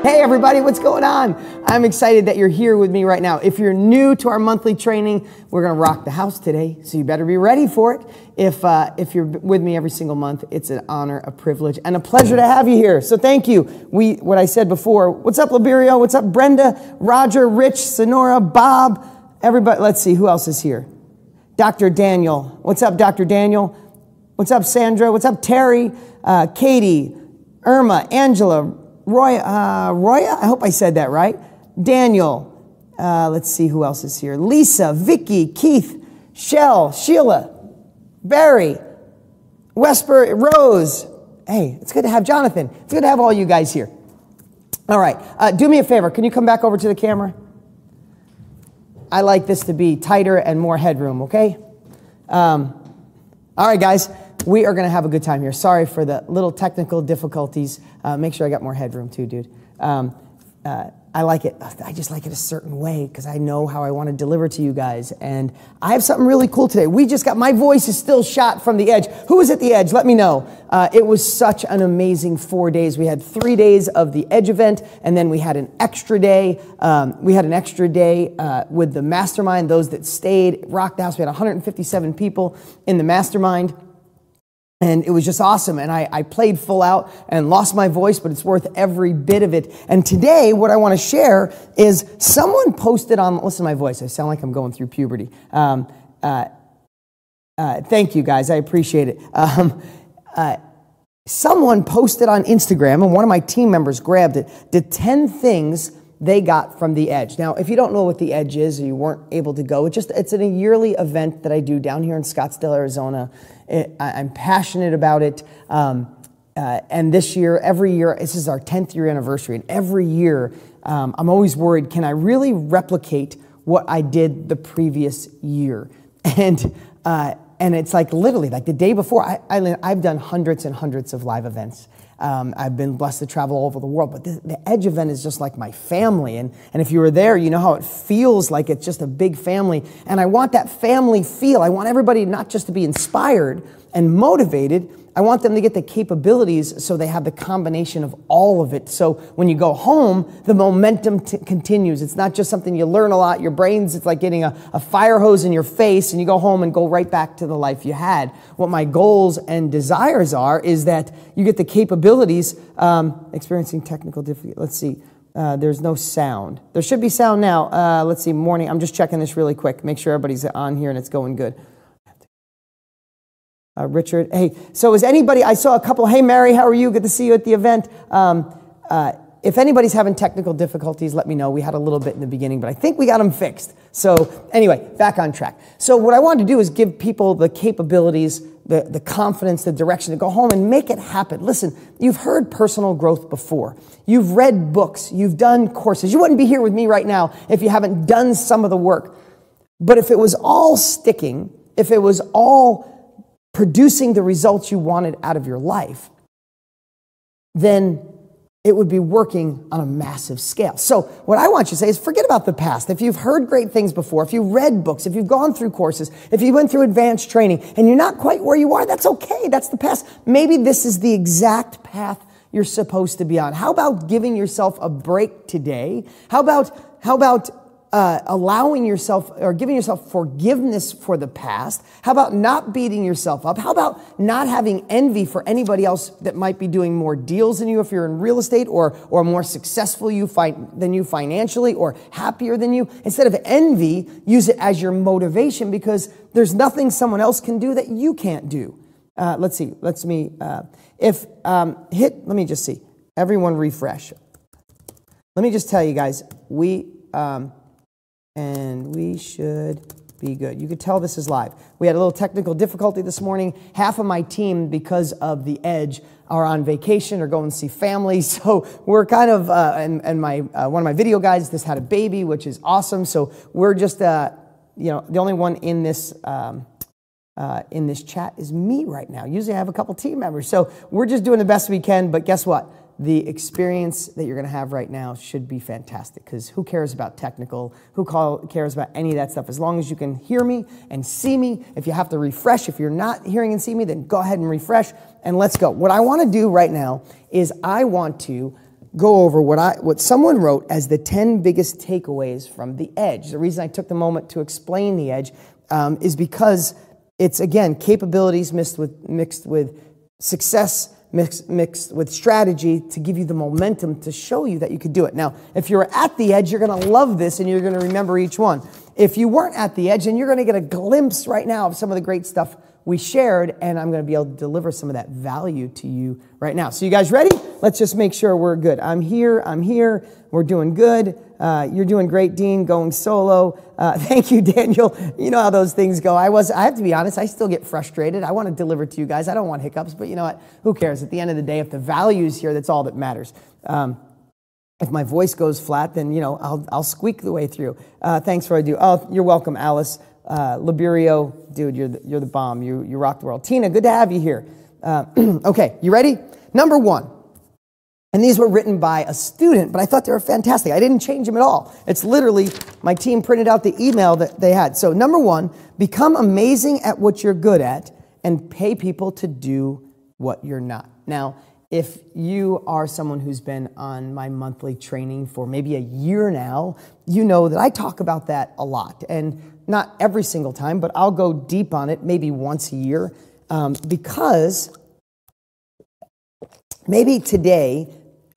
Hey everybody, what's going on? I'm excited that you're here with me right now. If you're new to our monthly training, we're going to rock the house today, so you better be ready for it. If you're with me every single month, it's an honor, a privilege, and a pleasure to have you here. So thank you. What I said before, what's up Liberio? What's up Brenda, Roger, Rich, Sonora, Bob, everybody. Let's see, who else is here? Dr. Daniel. What's up, Dr. Daniel? What's up, Sandra? What's up, Terry? Katie, Irma, Angela, Roya, I hope I said that right. Daniel, let's see who else is here. Lisa, Vicky, Keith, Shell, Sheila, Barry, Wesper, Rose. Hey, it's good to have Jonathan. It's good to have all you guys here. All right, do me a favor. Can you come back over to the camera? I like this to be tighter and more headroom, okay? All right, guys. We are going to have a good time here. Sorry for the little technical difficulties. Make sure I got more headroom too, dude. I like it. I just like it a certain way because I know how I want to deliver to you guys. And I have something really cool today. My voice is still shot from the edge. Who was at the edge? Let me know. It was such an amazing 4 days. We had 3 days of the Edge event, and then we had an extra day. With the mastermind. Those that stayed, rocked the house. We had 157 people in the mastermind. And it was just awesome. And I played full out and lost my voice, but it's worth every bit of it. And today, what I want to share is someone posted on, listen to my voice. I sound like I'm going through puberty. Thank you, guys. I appreciate it. Someone posted on Instagram, and one of my team members grabbed it, the 10 things they got from the Edge. Now, if you don't know what the Edge is or you weren't able to go, it's a yearly event that I do down here in Scottsdale, Arizona. I'm passionate about it. And this year, every year, this is our 10th year anniversary. And every year, I'm always worried, can I really replicate what I did the previous year? And it's like literally like the day before, I've done hundreds and hundreds of live events. I've been blessed to travel all over the world, but the Edge event is just like my family. And if you were there, you know how it feels like it's just a big family. And I want that family feel. I want everybody not just to be inspired and motivated. I want them to get the capabilities so they have the combination of all of it. So when you go home, the momentum continues. It's not just something you learn a lot. Your brain's, it's like getting a fire hose in your face and you go home and go right back to the life you had. What my goals and desires are is that you get the capabilities, experiencing technical difficulty. Let's see. There's no sound. There should be sound now. Let's see, morning. I'm just checking this really quick. Make sure everybody's on here and it's going good. Richard, hey, so is anybody, I saw a couple, hey Mary, how are you? Good to see you at the event. If anybody's having technical difficulties, let me know. We had a little bit in the beginning, but I think we got them fixed. So anyway, back on track. So what I wanted to do is give people the capabilities, the confidence, the direction to go home and make it happen. Listen, you've heard personal growth before. You've read books. You've done courses. You wouldn't be here with me right now if you haven't done some of the work. But if it was all sticking, if it was all producing the results you wanted out of your life, then it would be working on a massive scale. So what I want you to say is forget about the past. If you've heard great things before, if you've read books, if you've gone through courses, if you went through advanced training and you're not quite where you are, that's okay. That's the past. Maybe this is the exact path you're supposed to be on. How about giving yourself a break today? How about allowing yourself or giving yourself forgiveness for the past? How about not beating yourself up? How about not having envy for anybody else that might be doing more deals than you if you're in real estate or more successful than you financially or happier than you? Instead of envy, use it as your motivation because there's nothing someone else can do that you can't do. Let's see. Let me just see. Everyone refresh. Let me just tell you guys, we should be good. You could tell this is live. We had a little technical difficulty this morning. Half of my team, because of the Edge, are on vacation or going to see family. So we're kind of, and my one of my video guys just had a baby, which is awesome. So we're just, the only one in this chat is me right now. Usually I have a couple team members. So we're just doing the best we can. But guess what? The experience that you're going to have right now should be fantastic because who cares about technical? Who cares about any of that stuff? As long as you can hear me and see me. If you have to refresh, if you're not hearing and seeing me, then go ahead and refresh and let's go. What I want to do right now is I want to go over what someone wrote as the 10 biggest takeaways from The Edge. The reason I took the moment to explain The Edge is because it's, again, capabilities mixed with success, mixed with strategy to give you the momentum to show you that you could do it. Now, if you're at the edge, you're going to love this and you're going to remember each one. If you weren't at the edge, then you're going to get a glimpse right now of some of the great stuff we shared, and I'm going to be able to deliver some of that value to you right now. So you guys ready? Let's just make sure we're good. I'm here. We're doing good. You're doing great, Dean, going solo. Thank you, Daniel. You know how those things go. I have to be honest, I still get frustrated. I want to deliver to you guys. I don't want hiccups, but you know what? Who cares? At the end of the day, if the value's here, that's all that matters. If my voice goes flat, then, I'll squeak the way through. Thanks for what I do. Oh, you're welcome, Alice. Liberio, dude, you're the bomb. You rock the world. Tina, good to have you here. Okay, you ready? Number one. And these were written by a student, but I thought they were fantastic. I didn't change them at all. It's literally, my team printed out the email that they had. So number one, become amazing at what you're good at and pay people to do what you're not. Now, if you are someone who's been on my monthly training for maybe a year now, you know that I talk about that a lot. And not every single time, but I'll go deep on it maybe once a year because maybe today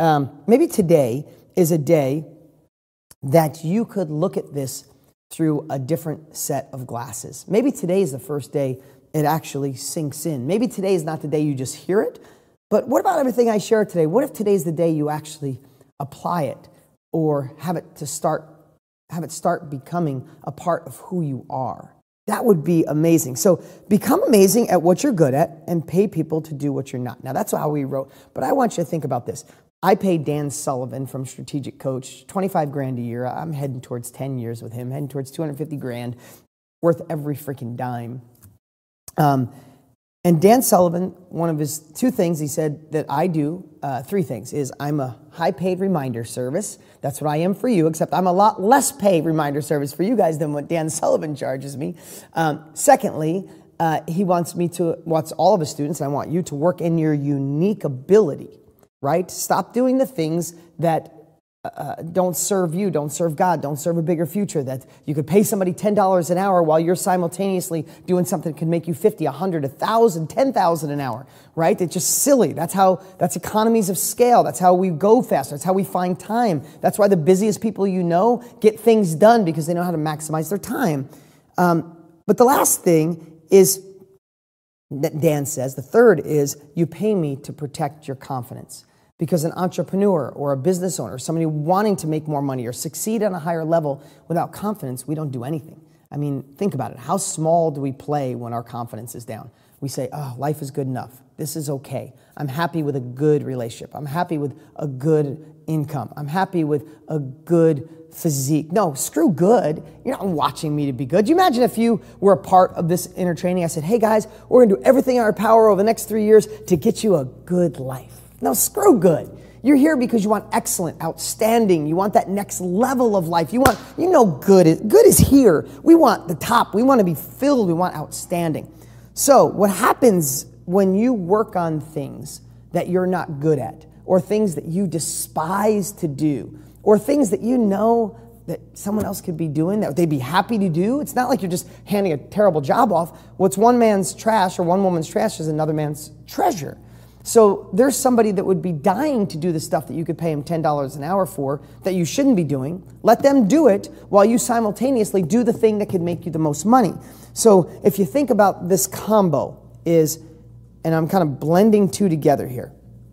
is a day that you could look at this through a different set of glasses. Maybe today is the first day it actually sinks in. Maybe today is not the day you just hear it, but what about everything I share today? What if today's the day you actually apply it or have it start becoming a part of who you are? That would be amazing. So become amazing at what you're good at and pay people to do what you're not. Now, that's how we wrote, but I want you to think about this. I paid Dan Sullivan from Strategic Coach $25,000 a year. I'm heading towards 10 years with him, heading towards $250,000, worth every freaking dime. And Dan Sullivan, one of his two things he said that I do, three things, is I'm a high-paid reminder service. That's what I am for you, except I'm a lot less paid reminder service for you guys than what Dan Sullivan charges me. Secondly, he wants all of his students, and I want you to work in your unique ability, right? Stop doing the things that don't serve you, don't serve God, don't serve a bigger future, that you could pay somebody $10 an hour while you're simultaneously doing something that can make you 50, 100, 1,000, 10,000 an hour, right? It's just silly. That's economies of scale. That's how we go faster. That's how we find time. That's why the busiest people you know get things done because they know how to maximize their time. But the last thing is that Dan says, the third is you pay me to protect your confidence. Because an entrepreneur or a business owner, somebody wanting to make more money or succeed on a higher level without confidence, we don't do anything. I mean, think about it. How small do we play when our confidence is down? We say, oh, life is good enough. This is okay. I'm happy with a good relationship. I'm happy with a good income. I'm happy with a good physique. No, screw good. You're not watching me to be good. You imagine if you were a part of this inner training, I said, hey guys, we're going to do everything in our power over the next 3 years to get you a good life. No, screw good. You're here because you want excellent, outstanding. You want that next level of life. Good is here. We want the top. We want to be filled. We want outstanding. So what happens when you work on things that you're not good at, or things that you despise to do, or things that you know that someone else could be doing, that they'd be happy to do? It's not like you're just handing a terrible job off. What's one man's trash or one woman's trash is another man's treasure. So there's somebody that would be dying to do the stuff that you could pay them $10 an hour for that you shouldn't be doing. Let them do it while you simultaneously do the thing that could make you the most money. So if you think about this combo is, and I'm kind of blending two together here.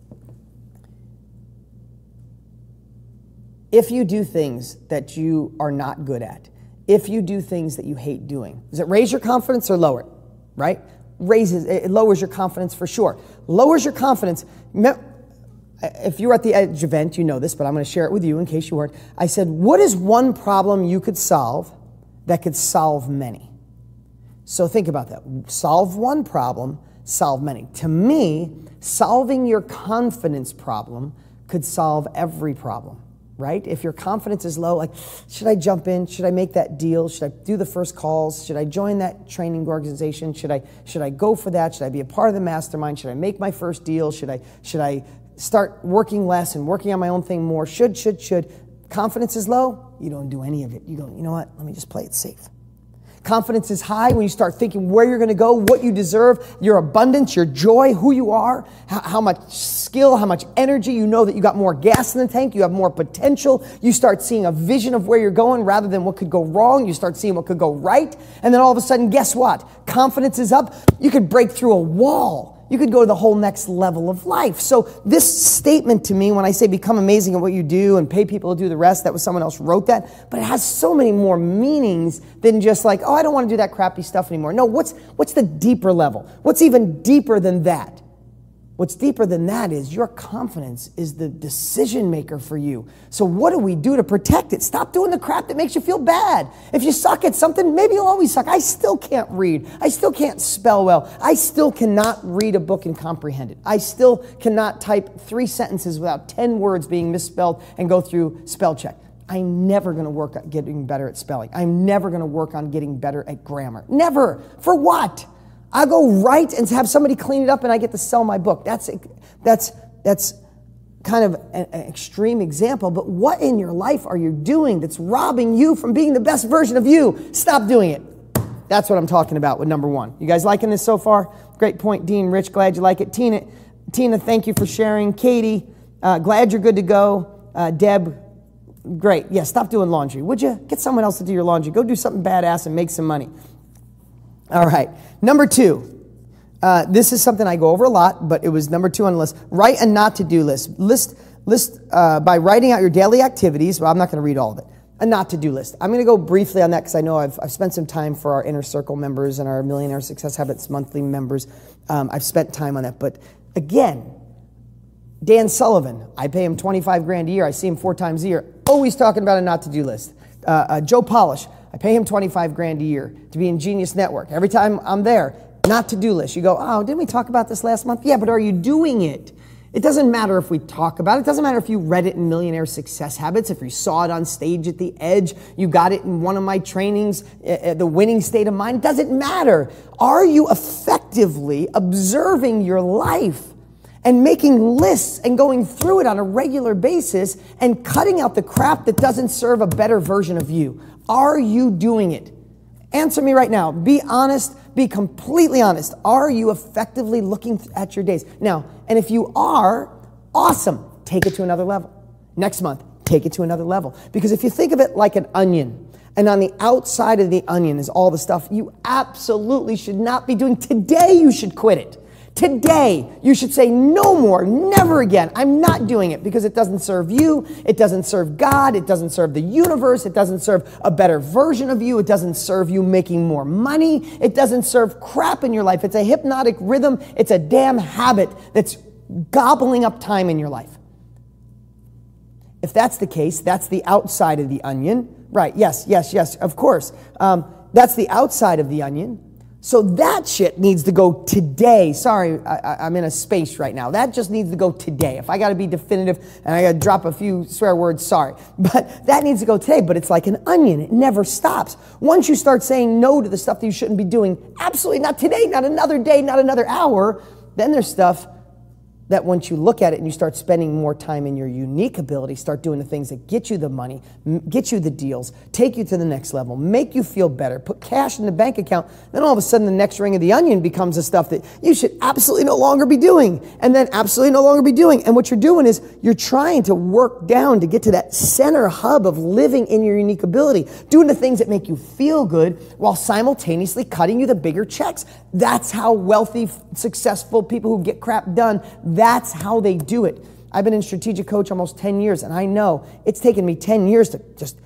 If you do things that you are not good at, if you do things that you hate doing, does it raise your confidence or lower it, right? It lowers your confidence for sure. Lowers your confidence. If you were at the Edge event, you know this, but I'm going to share it with you in case you weren't. I said, what is one problem you could solve that could solve many? So think about that. Solve one problem, solve many. To me, solving your confidence problem could solve every problem. Right? If your confidence is low, like, should I jump in? Should I make that deal? Should I do the first calls? Should I join that training organization? Should I go for that? Should I be a part of the mastermind? Should I make my first deal? Should I start working less and working on my own thing more. Should. Confidence is low, you don't do any of it. You go, you know what, let me just play it safe. Confidence is high when you start thinking where you're going to go, what you deserve, your abundance, your joy, who you are, how much skill, how much energy. You know that you got more gas in the tank. You have more potential. You start seeing a vision of where you're going rather than what could go wrong. You start seeing what could go right. And then all of a sudden, guess what? Confidence is up. You could break through a wall. You could go to the whole next level of life. So this statement to me, when I say become amazing at what you do and pay people to do the rest, that was someone else wrote that, but it has so many more meanings than just like, oh, I don't want to do that crappy stuff anymore. No, what's the deeper level? What's even deeper than that? What's deeper than that is your confidence is the decision maker for you. So what do we do to protect it? Stop doing the crap that makes you feel bad. If you suck at something, maybe you'll always suck. I still can't read. I still can't spell well. I still cannot read a book and comprehend it. I still cannot type 3 sentences without 10 words being misspelled and go through spell check. I'm never going to work at getting better at spelling. I'm never going to work on getting better at grammar. Never. For what? I go write and have somebody clean it up and I get to sell my book. That's kind of an extreme example, but what in your life are you doing that's robbing you from being the best version of you? Stop doing it. That's what I'm talking about with number 1. You guys liking this so far? Great point, Dean. Rich, glad you like it. Tina, thank you for sharing. Katie, glad you're good to go. Deb, great. Yeah, stop doing laundry. Would you? Get someone else to do your laundry. Go do something badass and make some money. All right. Number 2. This is something I go over a lot, but it was number 2 on the list. Write a not-to-do list. List by writing out your daily activities. Well, I'm not going to read all of it. A not-to-do list. I'm going to go briefly on that because I know I've spent some time for our Inner Circle members and our Millionaire Success Habits monthly members. I've spent time on that. But again, Dan Sullivan, I pay him $25,000 a year. I see him 4 times a year. Always talking about a not-to-do list. Joe Polish, I pay him $25,000 a year to be in Genius Network. Every time I'm there, not-to-do list. You go, oh, didn't we talk about this last month? Yeah, but are you doing it? It doesn't matter if we talk about it. It doesn't matter if you read it in Millionaire Success Habits, if you saw it on stage at the Edge, you got it in one of my trainings, The Winning State of Mind. It doesn't matter. Are you effectively observing your life and making lists and going through it on a regular basis and cutting out the crap that doesn't serve a better version of you? Are you doing it? Answer me right now. Be honest. Be completely honest. Are you effectively looking at your days? Now, and if you are, awesome. Take it to another level. Next month, take it to another level. Because if you think of it like an onion, and on the outside of the onion is all the stuff you absolutely should not be doing, today you should quit it. Today, you should say, no more, never again. I'm not doing it because it doesn't serve you. It doesn't serve God. It doesn't serve the universe. It doesn't serve a better version of you. It doesn't serve you making more money. It doesn't serve crap in your life. It's a hypnotic rhythm. It's a damn habit that's gobbling up time in your life. If that's the case, that's the outside of the onion. Right, yes, of course. That's the outside of the onion. So that shit needs to go today. Sorry, I'm in a space right now. That just needs to go today. If I got to be definitive and I got to drop a few swear words, sorry. But that needs to go today. But it's like an onion. It never stops. Once you start saying no to the stuff that you shouldn't be doing, absolutely not today, not another day, not another hour, then there's stuff that once you look at it and you start spending more time in your unique ability, start doing the things that get you the money, get you the deals, take you to the next level, make you feel better, put cash in the bank account, then all of a sudden the next ring of the onion becomes the stuff that you should absolutely no longer be doing, and then absolutely no longer be doing. And what you're doing is you're trying to work down to get to that center hub of living in your unique ability, doing the things that make you feel good while simultaneously cutting you the bigger checks. That's how wealthy, successful people who get crap done, that's how they do it. I've been in strategic coach almost 10 years, and I know it's taken me 10 years to just,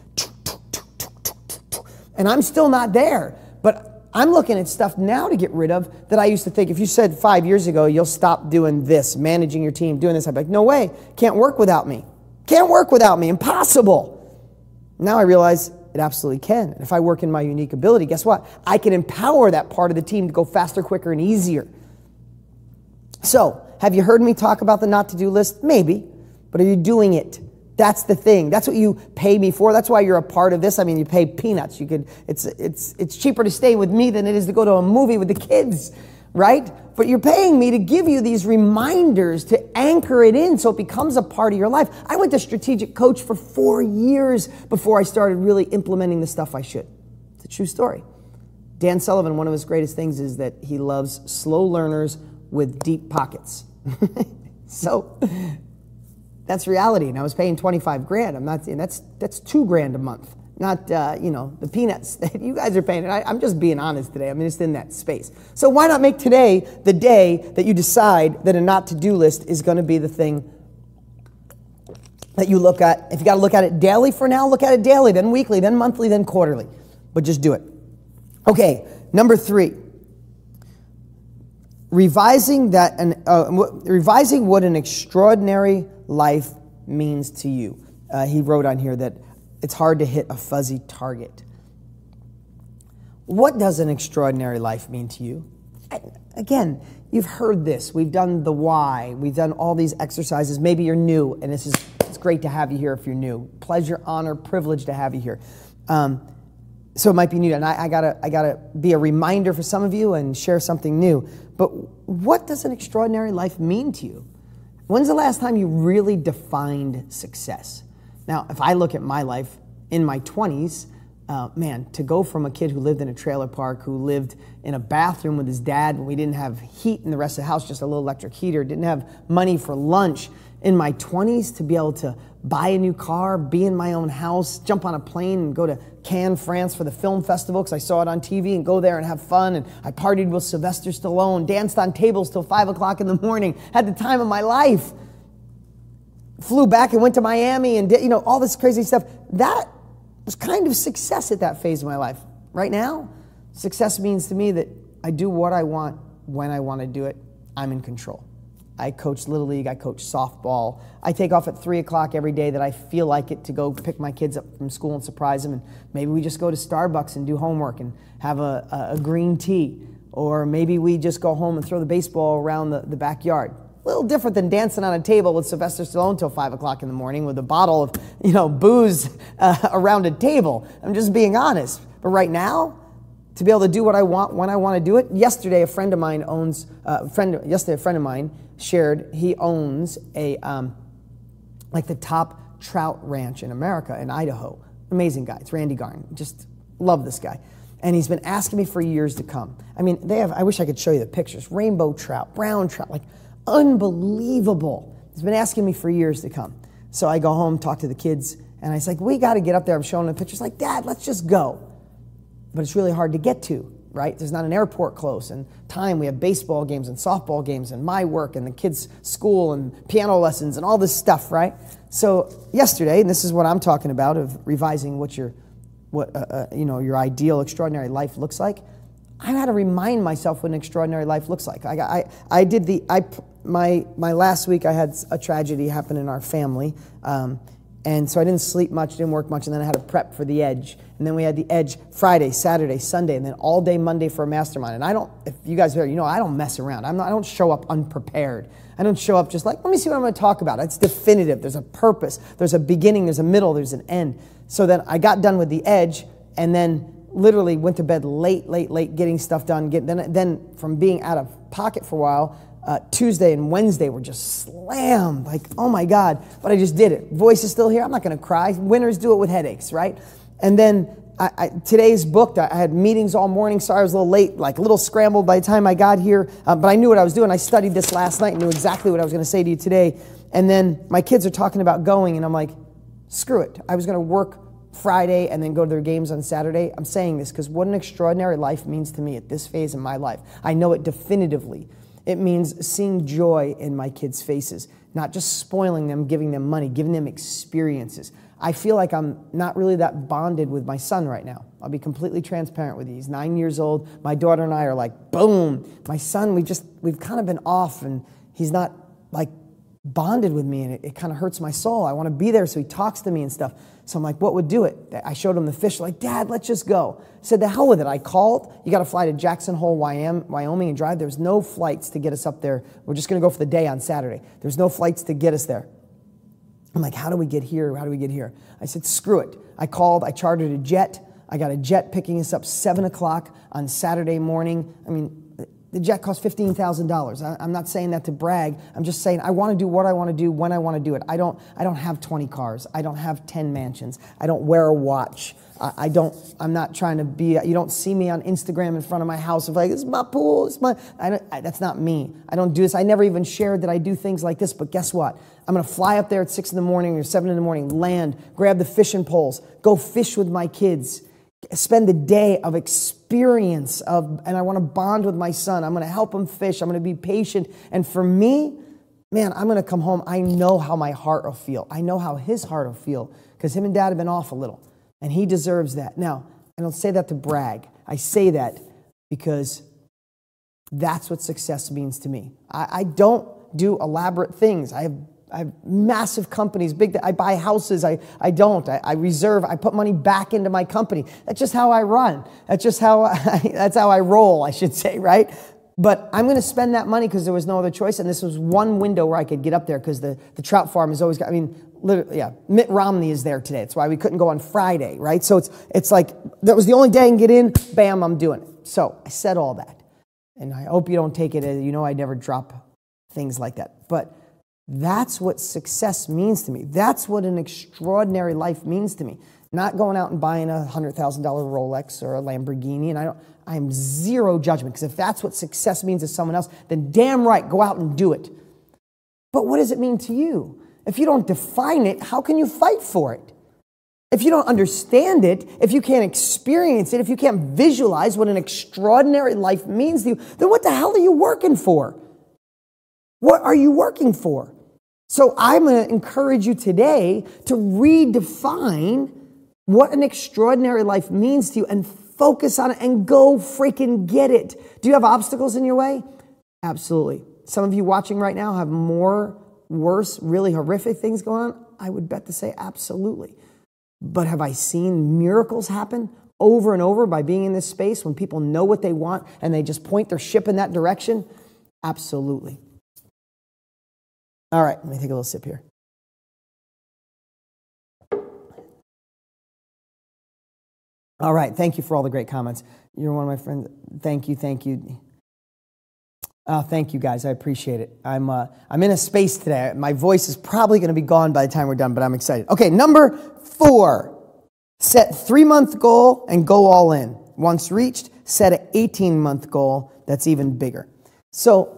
and I'm still not there. But I'm looking at stuff now to get rid of that I used to think, if you said 5 years ago, you'll stop doing this, managing your team, doing this, I'd be like, no way, can't work without me. Can't work without me, impossible. Now I realize it absolutely can. And if I work in my unique ability, guess what? I can empower that part of the team to go faster, quicker, and easier. So, have you heard me talk about the not-to-do list? Maybe. But are you doing it? That's the thing. That's what you pay me for. That's why you're a part of this. I mean, you pay peanuts. It's cheaper to stay with me than it is to go to a movie with the kids. right? But you're paying me to give you these reminders to anchor it in so it becomes a part of your life. I went to strategic coach for 4 years before I started really implementing the stuff I should. It's a true story. Dan Sullivan, one of his greatest things is that he loves slow learners with deep pockets. So that's reality. And I was paying 25 grand. I'm not saying that's $2 grand a month. Not, the peanuts that you guys are paying. I'm just being honest today. I'm just in that space. So why not make today the day that you decide that a not-to-do list is going to be the thing that you look at. If you got to look at it daily for now, look at it daily, then weekly, then monthly, then quarterly. But just do it. Okay, number 3. Revising what an extraordinary life means to you. He wrote on here that it's hard to hit a fuzzy target. What does an extraordinary life mean to you? Again, you've heard this. We've done the why. We've done all these exercises. Maybe you're new, and it's great to have you here if you're new. Pleasure, honor, privilege to have you here. So it might be new, and I gotta be a reminder for some of you and share something new. But what does an extraordinary life mean to you? When's the last time you really defined success? Now, if I look at my life in my 20s, to go from a kid who lived in a trailer park, who lived in a bathroom with his dad when we didn't have heat in the rest of the house, just a little electric heater, didn't have money for lunch, in my 20s to be able to buy a new car, be in my own house, jump on a plane and go to Cannes, France for the film festival because I saw it on TV and go there and have fun. And I partied with Sylvester Stallone, danced on tables till 5 o'clock in the morning, had the time of my life. Flew back and went to Miami and did, all this crazy stuff. That was kind of success at that phase of my life. Right now, success means to me that I do what I want when I want to do it. I'm in control. I coach Little League. I coach softball. I take off at 3 o'clock every day that I feel like it to go pick my kids up from school and surprise them. And maybe we just go to Starbucks and do homework and have a green tea. Or maybe we just go home and throw the baseball around the backyard. A little different than dancing on a table with Sylvester Stallone till 5 o'clock in the morning with a bottle of, booze around a table. I'm just being honest. But right now, to be able to do what I want when I want to do it. Yesterday, a friend of mine shared he owns a the top trout ranch in America in Idaho. Amazing guy. It's Randy Garn. Just love this guy. And he's been asking me for years to come. I mean, I wish I could show you the pictures. Rainbow trout, brown trout, unbelievable. He's been asking me for years to come. So I go home, talk to the kids, and I was like, we got to get up there. I'm showing them the pictures. Like, Dad, let's just go. But it's really hard to get to, right? There's not an airport close. And time, we have baseball games and softball games and my work and the kids' school and piano lessons and all this stuff, right? So yesterday, and this is what I'm talking about of revising what your ideal extraordinary life looks like. I had to remind myself what an extraordinary life looks like. My last week I had a tragedy happen in our family, and so I didn't sleep much, didn't work much, and then I had to prep for the Edge, and then we had the Edge Friday, Saturday, Sunday, and then all day Monday for a mastermind. And if you guys are, I don't mess around. I don't show up unprepared. I don't show up just like, let me see what I'm going to talk about. It's definitive. There's a purpose. There's a beginning. There's a middle. There's an end. So then I got done with the Edge, and then literally went to bed late, getting stuff done. Then from being out of pocket for a while, Tuesday and Wednesday were just slammed. Like, oh my God. But I just did it. Voice is still here. I'm not going to cry. Winners do it with headaches, right? And then today's booked. I had meetings all morning. Sorry I was a little late, a little scrambled by the time I got here. But I knew what I was doing. I studied this last night and knew exactly what I was going to say to you today. And then my kids are talking about going, and I'm like, screw it. I was going to work Friday and then go to their games on Saturday. I'm saying this because what an extraordinary life means to me at this phase in my life. I know it definitively. It means seeing joy in my kids' faces, not just spoiling them, giving them money, giving them experiences. I feel like I'm not really that bonded with my son right now. I'll be completely transparent with you. He's 9 years old. My daughter and I are like, boom. My son, we've kind of been off, and he's not bonded with me, and it kind of hurts my soul. I want to be there so he talks to me and stuff. So I'm like, what would do it? I showed him the fish, like, Dad, let's just go. I said, the hell with it. I called. You got to fly to Jackson Hole, Wyoming and drive. There's no flights to get us up there. We're just going to go for the day on Saturday. There's no flights to get us there. I'm like, how do we get here? How do we get here? I said, screw it. I called. I chartered a jet. I got a jet picking us up 7 o'clock on Saturday morning. I mean, the jet cost $15,000. I'm not saying that to brag. I'm just saying I want to do what I want to do when I want to do it. I don't have 20 cars. I don't have 10 mansions. I don't wear a watch. I'm not trying to be, you don't see me on Instagram in front of my house of like, this is my pool, that's not me. I don't do this. I never even shared that I do things like this, but guess what? I'm going to fly up there at 6 in the morning or 7 in the morning, land, grab the fishing poles, go fish with my kids, spend the day of experience and I want to bond with my son. I'm going to help him fish. I'm going to be patient. And for me, man, I'm going to come home. I know how my heart will feel. I know how his heart will feel because him and dad have been off a little and he deserves that. Now, I don't say that to brag. I say that because that's what success means to me. I don't do elaborate things. I have massive companies, I buy houses. I reserve, I put money back into my company. That's just how I run. That's how I roll, I should say, right? But I'm going to spend that money because there was no other choice. And this was one window where I could get up there because the trout farm is always, literally, yeah, Mitt Romney is there today. That's why we couldn't go on Friday, right? So it's like, that was the only day I can get in, bam, I'm doing it. So I said all that. And I hope you don't take it as, I never drop things like that. But that's what success means to me. That's what an extraordinary life means to me. Not going out and buying a $100,000 Rolex or a Lamborghini. And I am zero judgment, because if that's what success means to someone else, then damn right, go out and do it. But what does it mean to you? If you don't define it, how can you fight for it? If you don't understand it, if you can't experience it, if you can't visualize what an extraordinary life means to you, then what the hell are you working for? What are you working for? So I'm going to encourage you today to redefine what an extraordinary life means to you and focus on it and go freaking get it. Do you have obstacles in your way? Absolutely. Some of you watching right now have more worse, really horrific things going on. I would bet to say absolutely. But have I seen miracles happen over and over by being in this space when people know what they want and they just point their ship in that direction? Absolutely. All right, let me take a little sip here. All right, thank you for all the great comments. You're one of my friends. Thank you. Thank you, guys. I appreciate it. I'm in a space today. My voice is probably going to be gone by the time we're done, but I'm excited. Okay, number 4. Set 3-month goal and go all in. Once reached, set an 18-month goal that's even bigger. So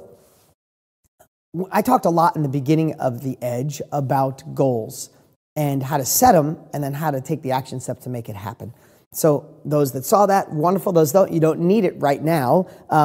I talked a lot in the beginning of The Edge about goals and how to set them and then how to take the action steps to make it happen. So those that saw that, wonderful. Those don't, you don't need it right now.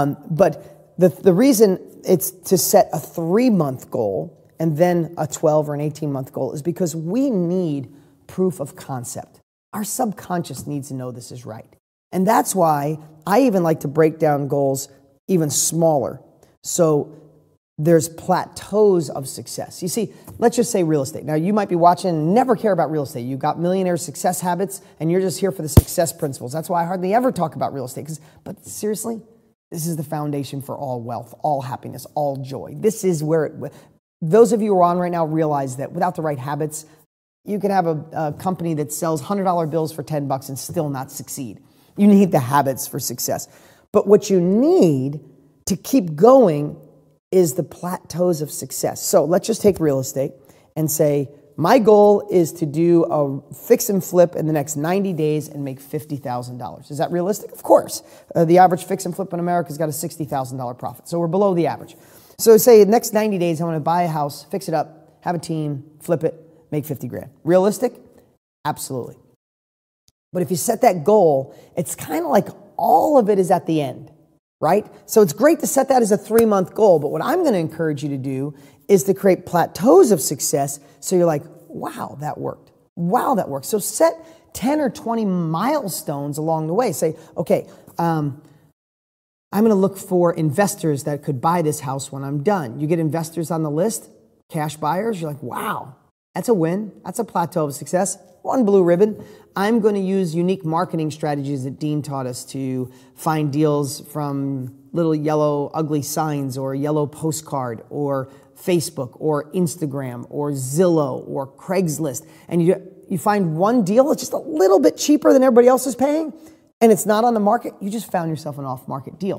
But the reason it's to set a 3-month goal and then a 12 or an 18-month goal is because we need proof of concept. Our subconscious needs to know this is right. And that's why I even like to break down goals even smaller. So there's plateaus of success. You see, let's just say real estate. Now, you might be watching and never care about real estate. You've got millionaire success habits, and you're just here for the success principles. That's why I hardly ever talk about real estate. But seriously, this is the foundation for all wealth, all happiness, all joy. This is where those of you who are on right now realize that without the right habits, you can have a company that sells $100 bills for $10 and still not succeed. You need the habits for success. But what you need to keep going is the plateaus of success. So let's just take real estate and say, my goal is to do a fix and flip in the next 90 days and make $50,000. Is that realistic? Of course. The average fix and flip in America has got a $60,000 profit. So we're below the average. So say the next 90 days, I want to buy a house, fix it up, have a team, flip it, make 50 grand. Realistic? Absolutely. But if you set that goal, it's kind of like all of it is at the end. Right? So it's great to set that as a 3-month goal, but what I'm going to encourage you to do is to create plateaus of success so you're like, wow, that worked. Wow, that worked. So set 10 or 20 milestones along the way. Say, okay, I'm going to look for investors that could buy this house when I'm done. You get investors on the list, cash buyers, you're like, wow, that's a win. That's a plateau of success. 1 blue ribbon. I'm going to use unique marketing strategies that Dean taught us to find deals from little yellow ugly signs or a yellow postcard or Facebook or Instagram or Zillow or Craigslist. And you find one deal that's just a little bit cheaper than everybody else is paying and it's not on the market. You just found yourself an off-market deal.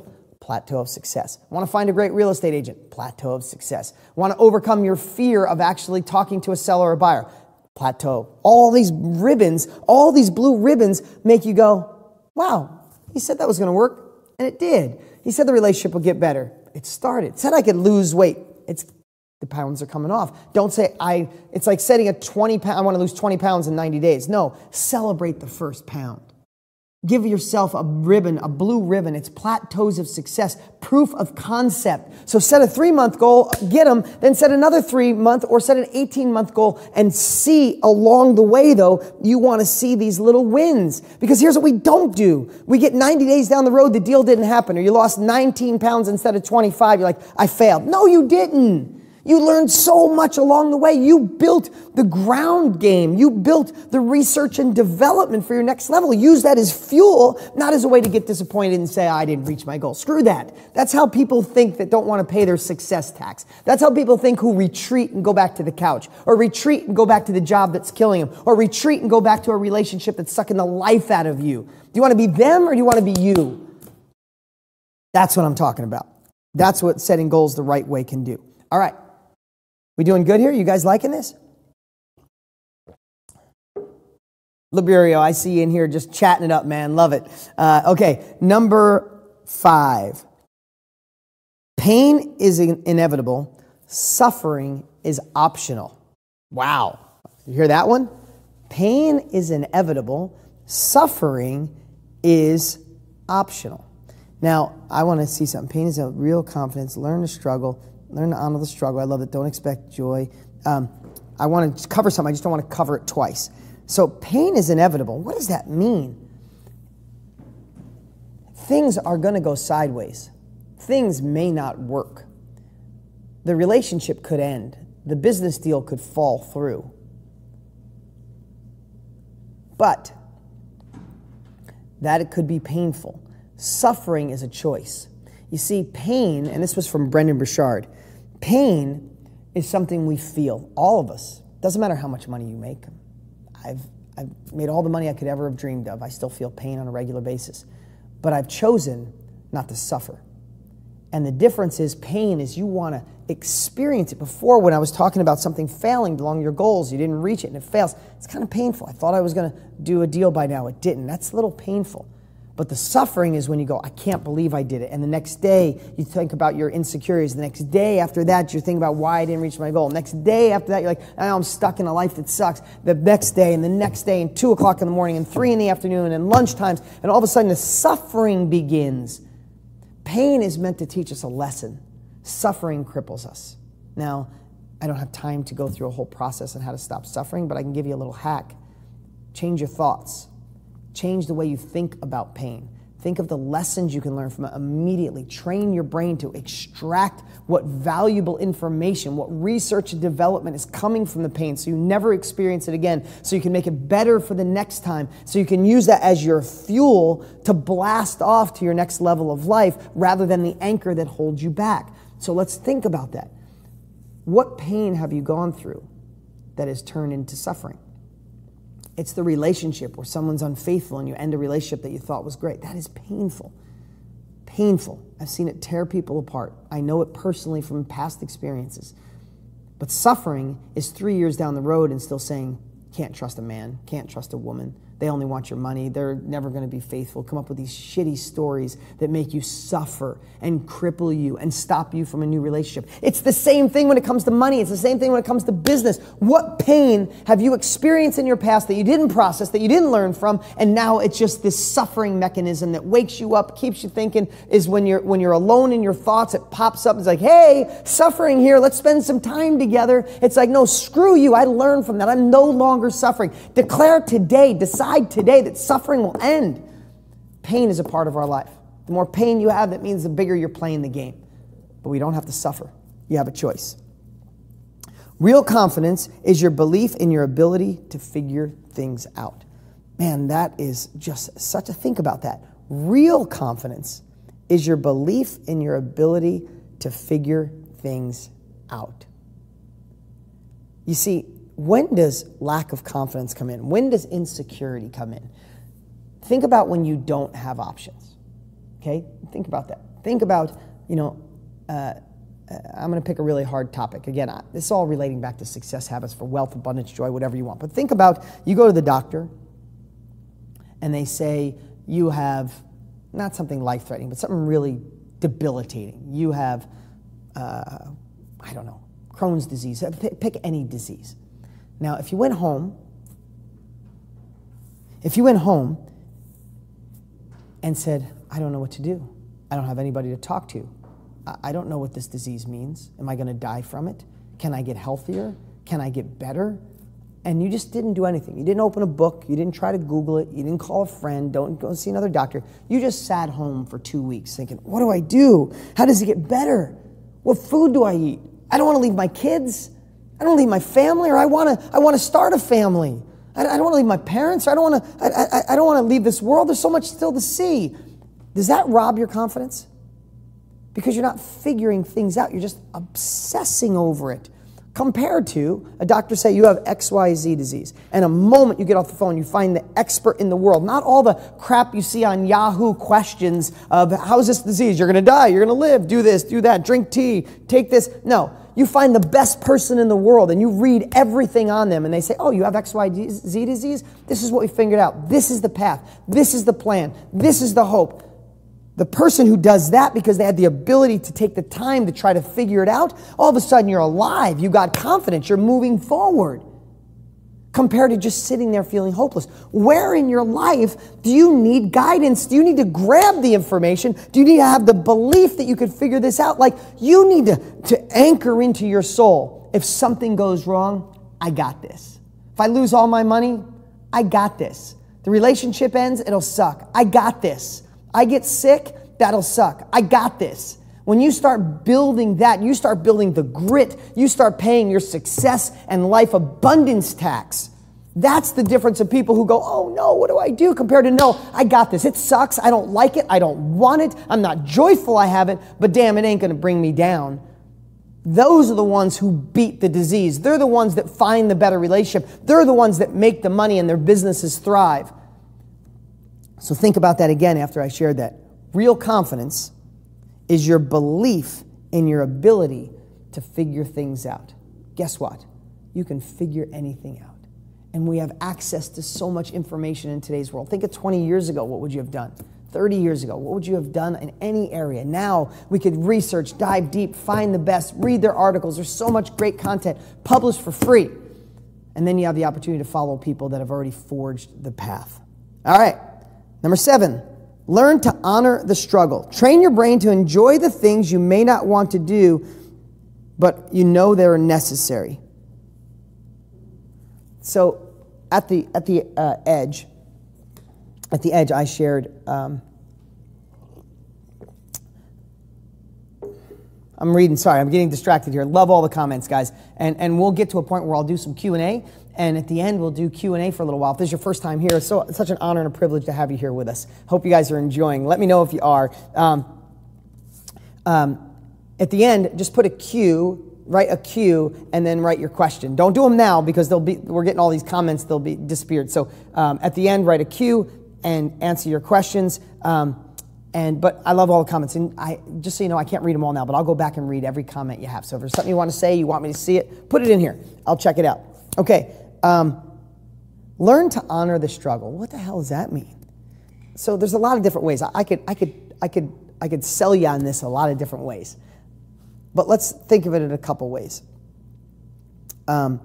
Plateau of success. Want to find a great real estate agent? Plateau of success. Want to overcome your fear of actually talking to a seller or buyer? Plateau. All these ribbons, all these blue ribbons make you go, wow, he said that was going to work, and it did. He said the relationship will get better. It started. It said I could lose weight. The pounds are coming off. Don't say, it's like setting a 20 pound, I want to lose 20 pounds in 90 days. No, celebrate the first pound. Give yourself a ribbon, a blue ribbon. It's plateaus of success, proof of concept. So set a 3-month goal, get them, then set another 3-month or set an 18-month goal and see along the way, though, you want to see these little wins. Because here's what we don't do. We get 90 days down the road, the deal didn't happen, or you lost 19 pounds instead of 25. You're like, I failed. No, you didn't. You learned so much along the way. You built the ground game. You built the research and development for your next level. Use that as fuel, not as a way to get disappointed and say, I didn't reach my goal. Screw that. That's how people think that don't want to pay their success tax. That's how people think who retreat and go back to the couch, or retreat and go back to the job that's killing them, or retreat and go back to a relationship that's sucking the life out of you. Do you want to be them or do you want to be you? That's what I'm talking about. That's what setting goals the right way can do. All right. We doing good here? You guys liking this? Liberio, I see you in here just chatting it up, man. Love it. Okay, number 5. Pain is inevitable. Suffering is optional. Wow. You hear that one? Pain is inevitable. Suffering is optional. Now, I want to see something. Pain is a real confidence. Learn to struggle. Learn to honor the struggle. I love it. Don't expect joy. I want to cover something. I just don't want to cover it twice. So pain is inevitable. What does that mean? Things are going to go sideways. Things may not work. The relationship could end. The business deal could fall through. But that it could be painful. Suffering is a choice. You see, pain, and this was from Brendan Burchard, pain is something we feel, all of us. Doesn't matter how much money you make. I've made all the money I could ever have dreamed of. I still feel pain on a regular basis. But I've chosen not to suffer. And the difference is pain is you want to experience it. Before, when I was talking about something failing along your goals, you didn't reach it and it fails. It's kind of painful. I thought I was going to do a deal by now. It didn't. That's a little painful. But the suffering is when you go, I can't believe I did it. And the next day, you think about your insecurities. The next day after that, you're thinking about why I didn't reach my goal. Next day after that, you're like, now I'm stuck in a life that sucks. The next day, and the next day, and 2 o'clock in the morning, and 3 in the afternoon, and lunchtimes, and all of a sudden the suffering begins. Pain is meant to teach us a lesson. Suffering cripples us. Now, I don't have time to go through a whole process on how to stop suffering, but I can give you a little hack. Change your thoughts. Change the way you think about pain. Think of the lessons you can learn from it immediately. Train your brain to extract what valuable information, what research and development is coming from the pain so you never experience it again, so you can make it better for the next time, so you can use that as your fuel to blast off to your next level of life rather than the anchor that holds you back. So let's think about that. What pain have you gone through that has turned into suffering? It's the relationship where someone's unfaithful and you end a relationship that you thought was great. That is painful. Painful. I've seen it tear people apart. I know it personally from past experiences. But suffering is 3 years down the road and still saying, can't trust a man, can't trust a woman. They only want your money. They're never going to be faithful. Come up with these shitty stories that make you suffer and cripple you and stop you from a new relationship. It's the same thing when it comes to money. It's the same thing when it comes to business. What pain have you experienced in your past that you didn't process, that you didn't learn from, and now it's just this suffering mechanism that wakes you up, keeps you thinking, is when you're alone in your thoughts, it pops up. It's like, hey, suffering here. Let's spend some time together. It's like, no, screw you. I learned from that. I'm no longer suffering. Declare today, decide today that suffering will end. Pain is a part of our life. The more pain you have, that means the bigger you're playing the game. But we don't have to suffer. You have a choice. Real confidence is your belief in your ability to figure things out. Man, that is just such a think about that. Real confidence is your belief in your ability to figure things out. You see, when does lack of confidence come in? When does insecurity come in? Think about when you don't have options. Okay? Think about that. Think about, I'm going to pick a really hard topic. Again, this is all relating back to success habits for wealth, abundance, joy, whatever you want. But think about, you go to the doctor, and they say you have, not something life-threatening, but something really debilitating. You have, Crohn's disease. Pick any disease. Now, if you went home and said, I don't know what to do. I don't have anybody to talk to. I don't know what this disease means. Am I going to die from it? Can I get healthier? Can I get better? And you just didn't do anything. You didn't open a book. You didn't try to Google it. You didn't call a friend. Don't go see another doctor. You just sat home for 2 weeks thinking, what do I do? How does it get better? What food do I eat? I don't want to leave my kids. I don't want to leave my family, or I want to start a family. I don't want to leave my parents. Or I don't want to leave this world. There's so much still to see. Does that rob your confidence? Because you're not figuring things out. You're just obsessing over it. Compared to a doctor say you have XYZ disease, and a moment you get off the phone, you find the expert in the world. Not all the crap you see on Yahoo questions of how's this disease? You're going to die. You're going to live. Do this. Do that. Drink tea. Take this. No. You find the best person in the world, and you read everything on them, and they say, oh, you have XYZ disease? This is what we figured out. This is the path. This is the plan. This is the hope. The person who does that because they had the ability to take the time to try to figure it out, all of a sudden you're alive. You got confidence. You're moving forward. Compared to just sitting there feeling hopeless. Where in your life do you need guidance? Do you need to grab the information? Do you need to have the belief that you could figure this out? Like, you need to anchor into your soul. If something goes wrong, I got this. If I lose all my money, I got this. The relationship ends, it'll suck. I got this. I get sick, that'll suck. I got this. When you start building that, you start building the grit, you start paying your success and life abundance tax. That's the difference of people who go, oh no, what do I do? Compared to, no, I got this. It sucks. I don't like it. I don't want it. I'm not joyful I have it, but damn, it ain't going to bring me down. Those are the ones who beat the disease. They're the ones that find the better relationship. They're the ones that make the money and their businesses thrive. So think about that again after I shared that. Real confidence is your belief in your ability to figure things out. Guess what? You can figure anything out. And we have access to so much information in today's world. Think of 20 years ago, what would you have done? 30 years ago, what would you have done in any area? Now we could research, dive deep, find the best, read their articles. There's so much great content published for free. And then you have the opportunity to follow people that have already forged the path. All right. Number 7, learn to honor the struggle. Train your brain to enjoy the things you may not want to do, but you know they're necessary. So at the edge, I shared. I'm reading. Sorry, I'm getting distracted here. Love all the comments, guys, and we'll get to a point where I'll do some Q&A. And at the end, we'll do Q&A for a little while. If this is your first time here, it's such an honor and a privilege to have you here with us. Hope you guys are enjoying. Let me know if you are. At the end, just put a Q, write a Q, and then write your question. Don't do them now because we're getting all these comments. They'll be disappeared. So at the end, write a Q and answer your questions. But I love all the comments. And just so you know, I can't read them all now, but I'll go back and read every comment you have. So if there's something you want to say, you want me to see it, put it in here. I'll check it out. Okay. Learn to honor the struggle. What the hell does that mean? So there's a lot of different ways. I could sell you on this a lot of different ways. But let's think of it in a couple ways. Does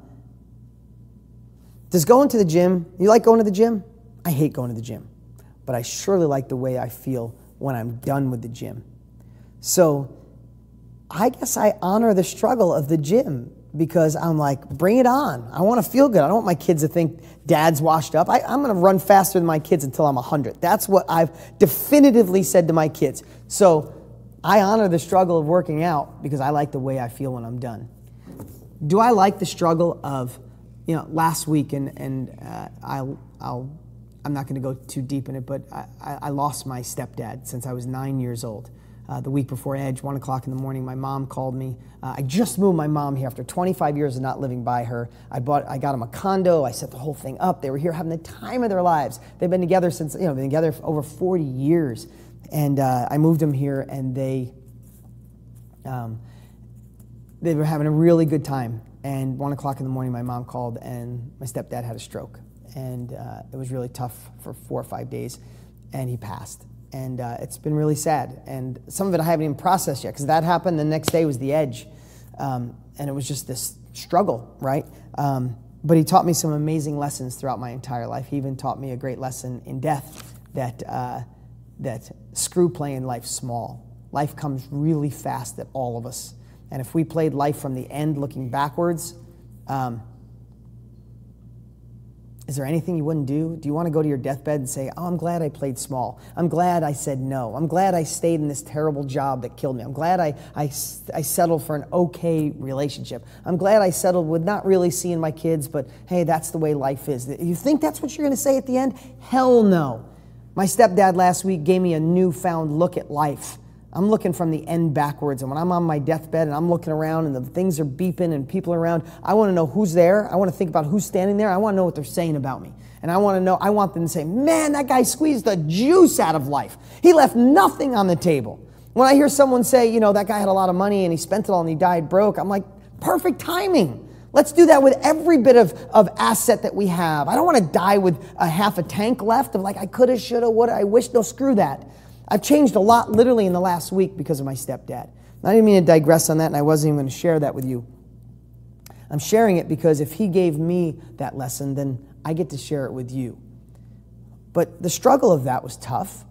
going to the gym, you like going to the gym? I hate going to the gym. But I surely like the way I feel when I'm done with the gym. So I guess I honor the struggle of the gym. Because I'm like, bring it on. I want to feel good. I don't want my kids to think dad's washed up. I'm going to run faster than my kids until I'm 100. That's what I've definitively said to my kids. So I honor the struggle of working out because I like the way I feel when I'm done. Do I like the struggle of, last week, and I'm not going to go too deep in it, but I lost my stepdad since I was 9 years old. The week before Edge, 1 o'clock in the morning, my mom called me. I just moved my mom here after 25 years of not living by her. I got them a condo. I set the whole thing up. They were here having the time of their lives. They've been together since, been together for over 40 years. And I moved them here, and they were having a really good time. And 1 o'clock in the morning, my mom called, and my stepdad had a stroke. And it was really tough for 4 or 5 days, and he passed. And it's been really sad. And some of it I haven't even processed yet, because that happened. The next day was the edge. And it was just this struggle, right? But he taught me some amazing lessons throughout my entire life. He even taught me a great lesson in death, that screw playing life small. Life comes really fast at all of us. And if we played life from the end looking backwards, is there anything you wouldn't do? Do you want to go to your deathbed and say, oh, I'm glad I played small. I'm glad I said no. I'm glad I stayed in this terrible job that killed me. I'm glad I settled for an okay relationship. I'm glad I settled with not really seeing my kids, but hey, that's the way life is. You think that's what you're going to say at the end? Hell no. My stepdad last week gave me a newfound look at life. I'm looking from the end backwards, and when I'm on my deathbed and I'm looking around and the things are beeping and people are around, I want to know who's there. I want to think about who's standing there. I want to know what they're saying about me. And I want them to say, man, that guy squeezed the juice out of life. He left nothing on the table. When I hear someone say, that guy had a lot of money and he spent it all and he died broke, I'm like, perfect timing. Let's do that with every bit of asset that we have. I don't want to die with a half a tank left of like, I coulda, shoulda, woulda, I wish. No, screw that. I've changed a lot literally in the last week because of my stepdad. I didn't mean to digress on that, and I wasn't even going to share that with you. I'm sharing it because if he gave me that lesson, then I get to share it with you. But the struggle of that was tough.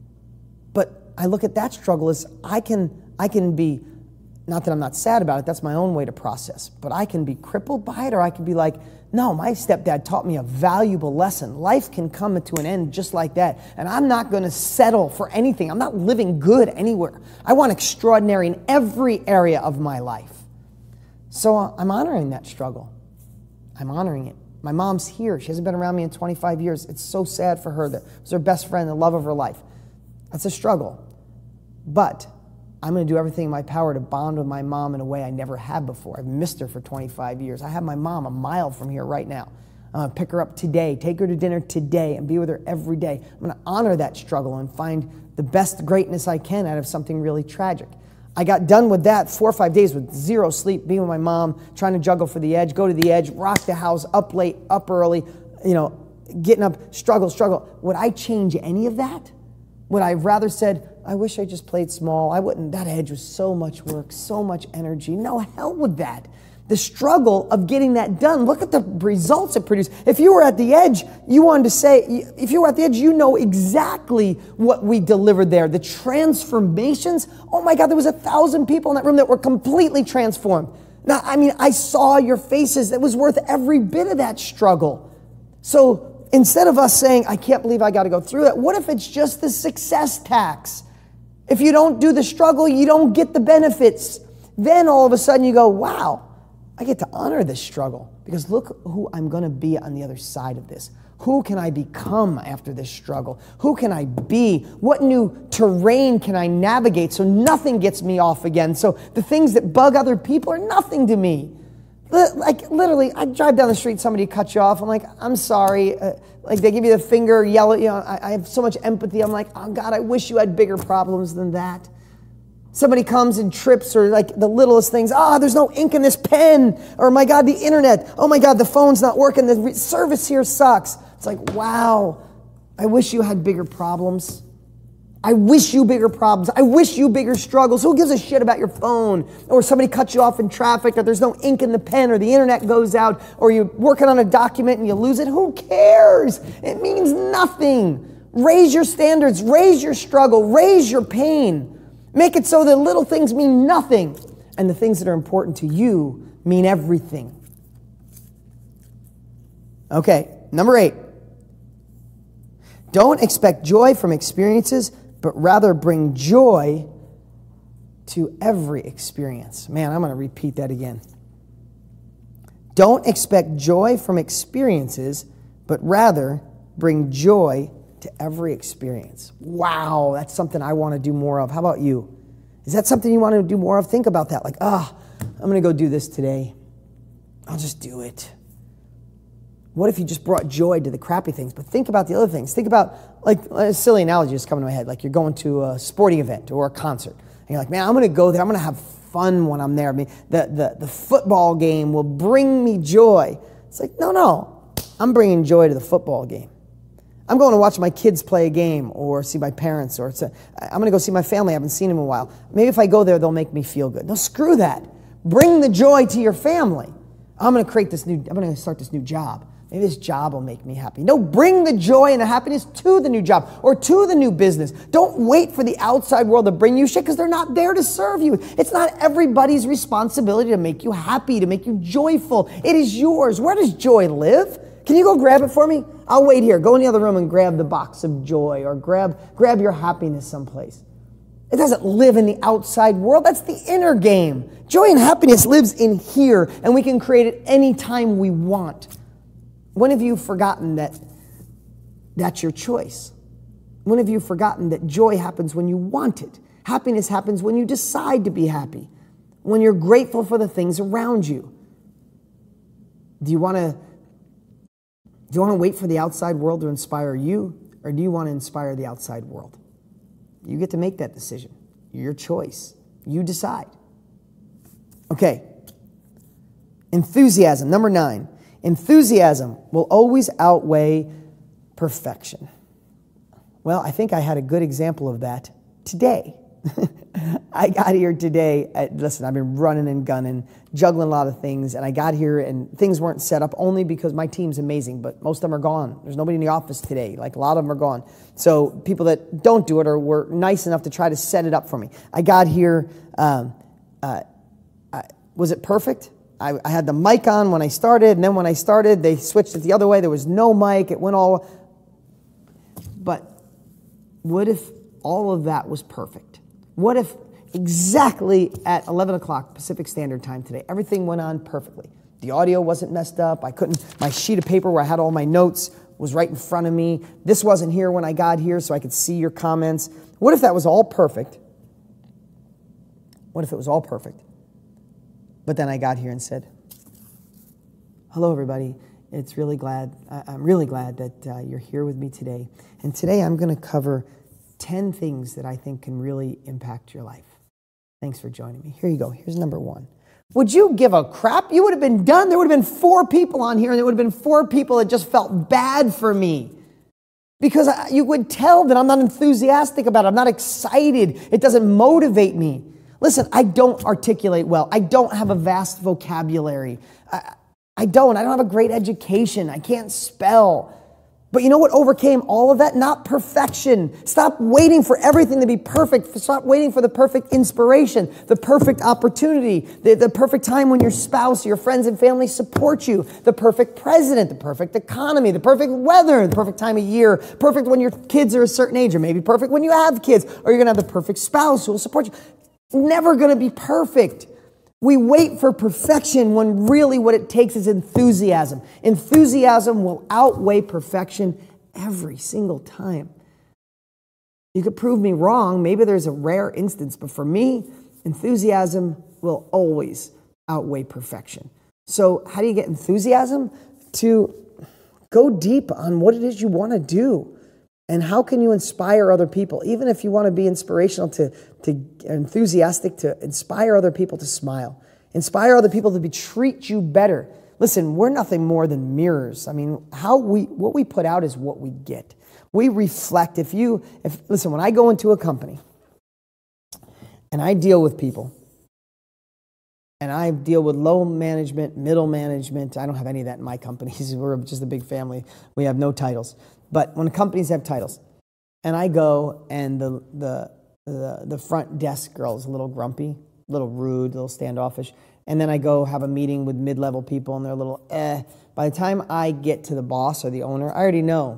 But I look at that struggle as I can be, not that I'm not sad about it, that's my own way to process, but I can be crippled by it, or I can be like, no, my stepdad taught me a valuable lesson. Life can come to an end just like that, and I'm not going to settle for anything. I'm not living good anywhere. I want extraordinary in every area of my life. So I'm honoring that struggle. I'm honoring it. My mom's here. She hasn't been around me in 25 years. It's so sad for her. That was her best friend, the love of her life. That's a struggle. But I'm going to do everything in my power to bond with my mom in a way I never had before. I've missed her for 25 years. I have my mom a mile from here right now. I'm going to pick her up today, take her to dinner today, and be with her every day. I'm going to honor that struggle and find the best greatness I can out of something really tragic. I got done with that 4 or 5 days with zero sleep, being with my mom, trying to juggle for the edge, go to the edge, rock the house, up late, up early, getting up, struggle. Would I change any of that? Would I have rather said, I wish I just played small. I wouldn't. That edge was so much work, so much energy. No, hell with that. The struggle of getting that done, look at the results it produced. If you were at the edge, you know exactly what we delivered there. The transformations, oh my God, there was 1,000 people in that room that were completely transformed. Now, I saw your faces. It was worth every bit of that struggle. So instead of us saying, I can't believe I got to go through that, what if it's just the success tax? If you don't do the struggle, you don't get the benefits. Then all of a sudden you go, wow, I get to honor this struggle because look who I'm going to be on the other side of this. Who can I become after this struggle? Who can I be? What new terrain can I navigate so nothing gets me off again? So the things that bug other people are nothing to me. Like literally, I drive down the street, somebody cuts you off. I'm like, I'm sorry. Like they give you the finger, yell at you. I have so much empathy. I'm like, oh God, I wish you had bigger problems than that. Somebody comes and trips, or like the littlest things. There's no ink in this pen. Or my God, the internet. Oh my God, the phone's not working. The service here sucks. It's like, wow, I wish you had bigger problems. I wish you bigger problems. I wish you bigger struggles. Who gives a shit about your phone? Or somebody cuts you off in traffic, or there's no ink in the pen, or the internet goes out, or you're working on a document and you lose it. Who cares? It means nothing. Raise your standards. Raise your struggle. Raise your pain. Make it so that little things mean nothing, and the things that are important to you mean everything. Okay, number 8. Don't expect joy from experiences, but rather bring joy to every experience. Man, I'm going to repeat that again. Don't expect joy from experiences, but rather bring joy to every experience. Wow, that's something I want to do more of. How about you? Is that something you want to do more of? Think about that. Like, I'm going to go do this today. I'll just do it. What if you just brought joy to the crappy things? But think about the other things. Think about, like, a silly analogy just coming to my head. Like, you're going to a sporting event or a concert. And you're like, man, I'm going to go there. I'm going to have fun when I'm there. I mean, the football game will bring me joy. It's like, no. I'm bringing joy to the football game. I'm going to watch my kids play a game or see my parents. Or I'm going to go see my family. I haven't seen them in a while. Maybe if I go there, they'll make me feel good. No, screw that. Bring the joy to your family. I'm going to start this new job. Maybe this job will make me happy. No, bring the joy and the happiness to the new job or to the new business. Don't wait for the outside world to bring you shit because they're not there to serve you. It's not everybody's responsibility to make you happy, to make you joyful. It is yours. Where does joy live? Can you go grab it for me? I'll wait here. Go in the other room and grab the box of joy or grab your happiness someplace. It doesn't live in the outside world. That's the inner game. Joy and happiness lives in here, and we can create it anytime we want. When have you forgotten that that's your choice? When have you forgotten that joy happens when you want it? Happiness happens when you decide to be happy, when you're grateful for the things around you. Do you want to wait for the outside world to inspire you, or do you want to inspire the outside world? You get to make that decision. Your choice. You decide. Okay. Enthusiasm, number 9. Enthusiasm will always outweigh perfection. Well, I think I had a good example of that today. I got here today. Listen, I've been running and gunning, juggling a lot of things, and I got here and things weren't set up only because my team's amazing, but most of them are gone. There's nobody in the office today. Like, a lot of them are gone. So people that don't do it were nice enough to try to set it up for me. I got here. Was it perfect? I had the mic on when I started, and then when I started, they switched it the other way. There was no mic. It went all... But what if all of that was perfect? What if exactly at 11 o'clock Pacific Standard Time today, everything went on perfectly? The audio wasn't messed up. My sheet of paper where I had all my notes was right in front of me. This wasn't here when I got here, so I could see your comments. What if that was all perfect? What if it was all perfect? But then I got here and said, hello, everybody. I'm really glad that you're here with me today. And today I'm going to cover 10 things that I think can really impact your life. Thanks for joining me. Here you go. Here's number 1. Would you give a crap? You would have been done. There would have been 4 people on here, and there would have been 4 people that just felt bad for me. Because you would tell that I'm not enthusiastic about it. I'm not excited. It doesn't motivate me. Listen, I don't articulate well. I don't have a vast vocabulary. I don't have a great education. I can't spell. But you know what overcame all of that? Not perfection. Stop waiting for everything to be perfect. Stop waiting for the perfect inspiration, the perfect opportunity, the perfect time when your spouse, your friends and family support you, the perfect president, the perfect economy, the perfect weather, the perfect time of year, perfect when your kids are a certain age, or maybe perfect when you have kids, or you're going to have the perfect spouse who will support you. Never going to be perfect. We wait for perfection when really what it takes is enthusiasm. Enthusiasm will outweigh perfection every single time. You could prove me wrong. Maybe there's a rare instance, but for me, enthusiasm will always outweigh perfection. So how do you get enthusiasm? To go deep on what it is you want to do. And how can you inspire other people? Even if you want to be inspirational, to enthusiastic, to inspire other people to smile. Inspire other people to treat you better. Listen, we're nothing more than mirrors. I mean, what we put out is what we get. We reflect. Listen, when I go into a company and I deal with people, and I deal with low management, middle management. I don't have any of that in my companies. We're just a big family. We have no titles. But when companies have titles, and I go and the front desk girl is a little grumpy, a little rude, a little standoffish, and then I go have a meeting with mid-level people and they're a little By the time I get to the boss or the owner, I already know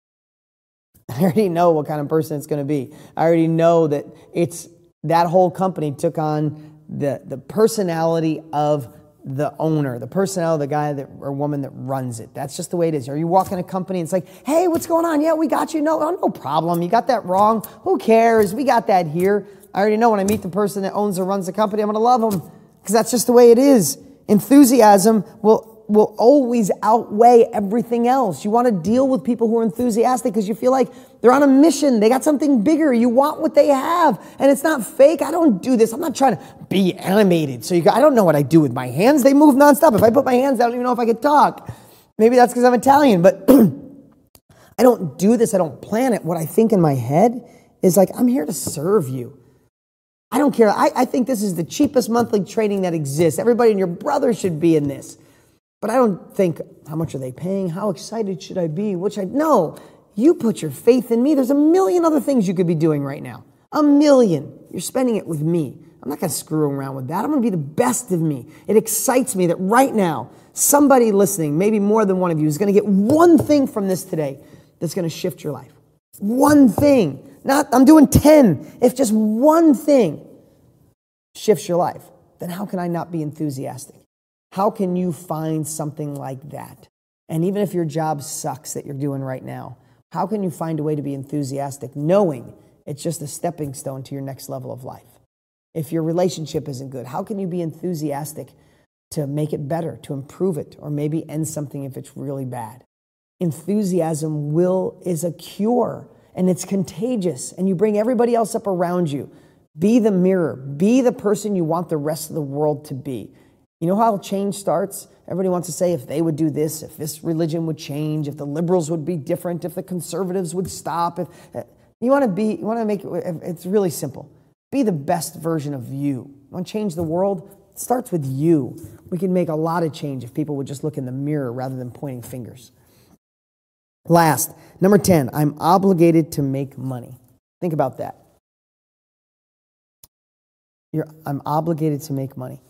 what kind of person it's going to be. I already know that that whole company took on the personality of the owner, the personality of the guy or woman that runs it. That's just the way it is. Or you walk in a company and it's like, hey, what's going on? Yeah, we got you. No problem. You got that wrong. Who cares? We got that here. I already know when I meet the person that owns or runs the company, I'm going to love them because that's just the way it is. Enthusiasm will will always outweigh everything else. You want to deal with people who are enthusiastic because you feel like they're on a mission. They got something bigger. You want what they have. And it's not fake. I don't do this. I'm not trying to be animated. So I don't know what I do with my hands. They move nonstop. If I put my hands, I don't even know if I could talk. Maybe that's because I'm Italian, but I don't do this. I don't plan it. What I think in my head is like, I'm here to serve you. I don't care. I think this is the cheapest monthly training that exists. Everybody and your brother should be in this. But I don't think, how much are they paying? How excited should I be? No, you put your faith in me. There's a million other things you could be doing right now. A million. You're spending it with me. I'm not going to screw around with that. I'm going to be the best of me. It excites me that right now, somebody listening, maybe more than one of you, is going to get one thing from this today that's going to shift your life. One thing. I'm doing 10. If just one thing shifts your life, then how can I not be enthusiastic? How can you find something like that? And even if your job sucks that you're doing right now, how can you find a way to be enthusiastic knowing it's just a stepping stone to your next level of life? If your relationship isn't good, how can you be enthusiastic to make it better, to improve it, or maybe end something if it's really bad? Enthusiasm is a cure, and it's contagious, and you bring everybody else up around you. Be the mirror. Be the person you want the rest of the world to be. You know how change starts? Everybody wants to say if they would do this, if this religion would change, if the liberals would be different, if the conservatives would stop. It's really simple. Be the best version of you. You want to change the world? It starts with you. We can make a lot of change if people would just look in the mirror rather than pointing fingers. Last, number 10, I'm obligated to make money. Think about that. I'm obligated to make money.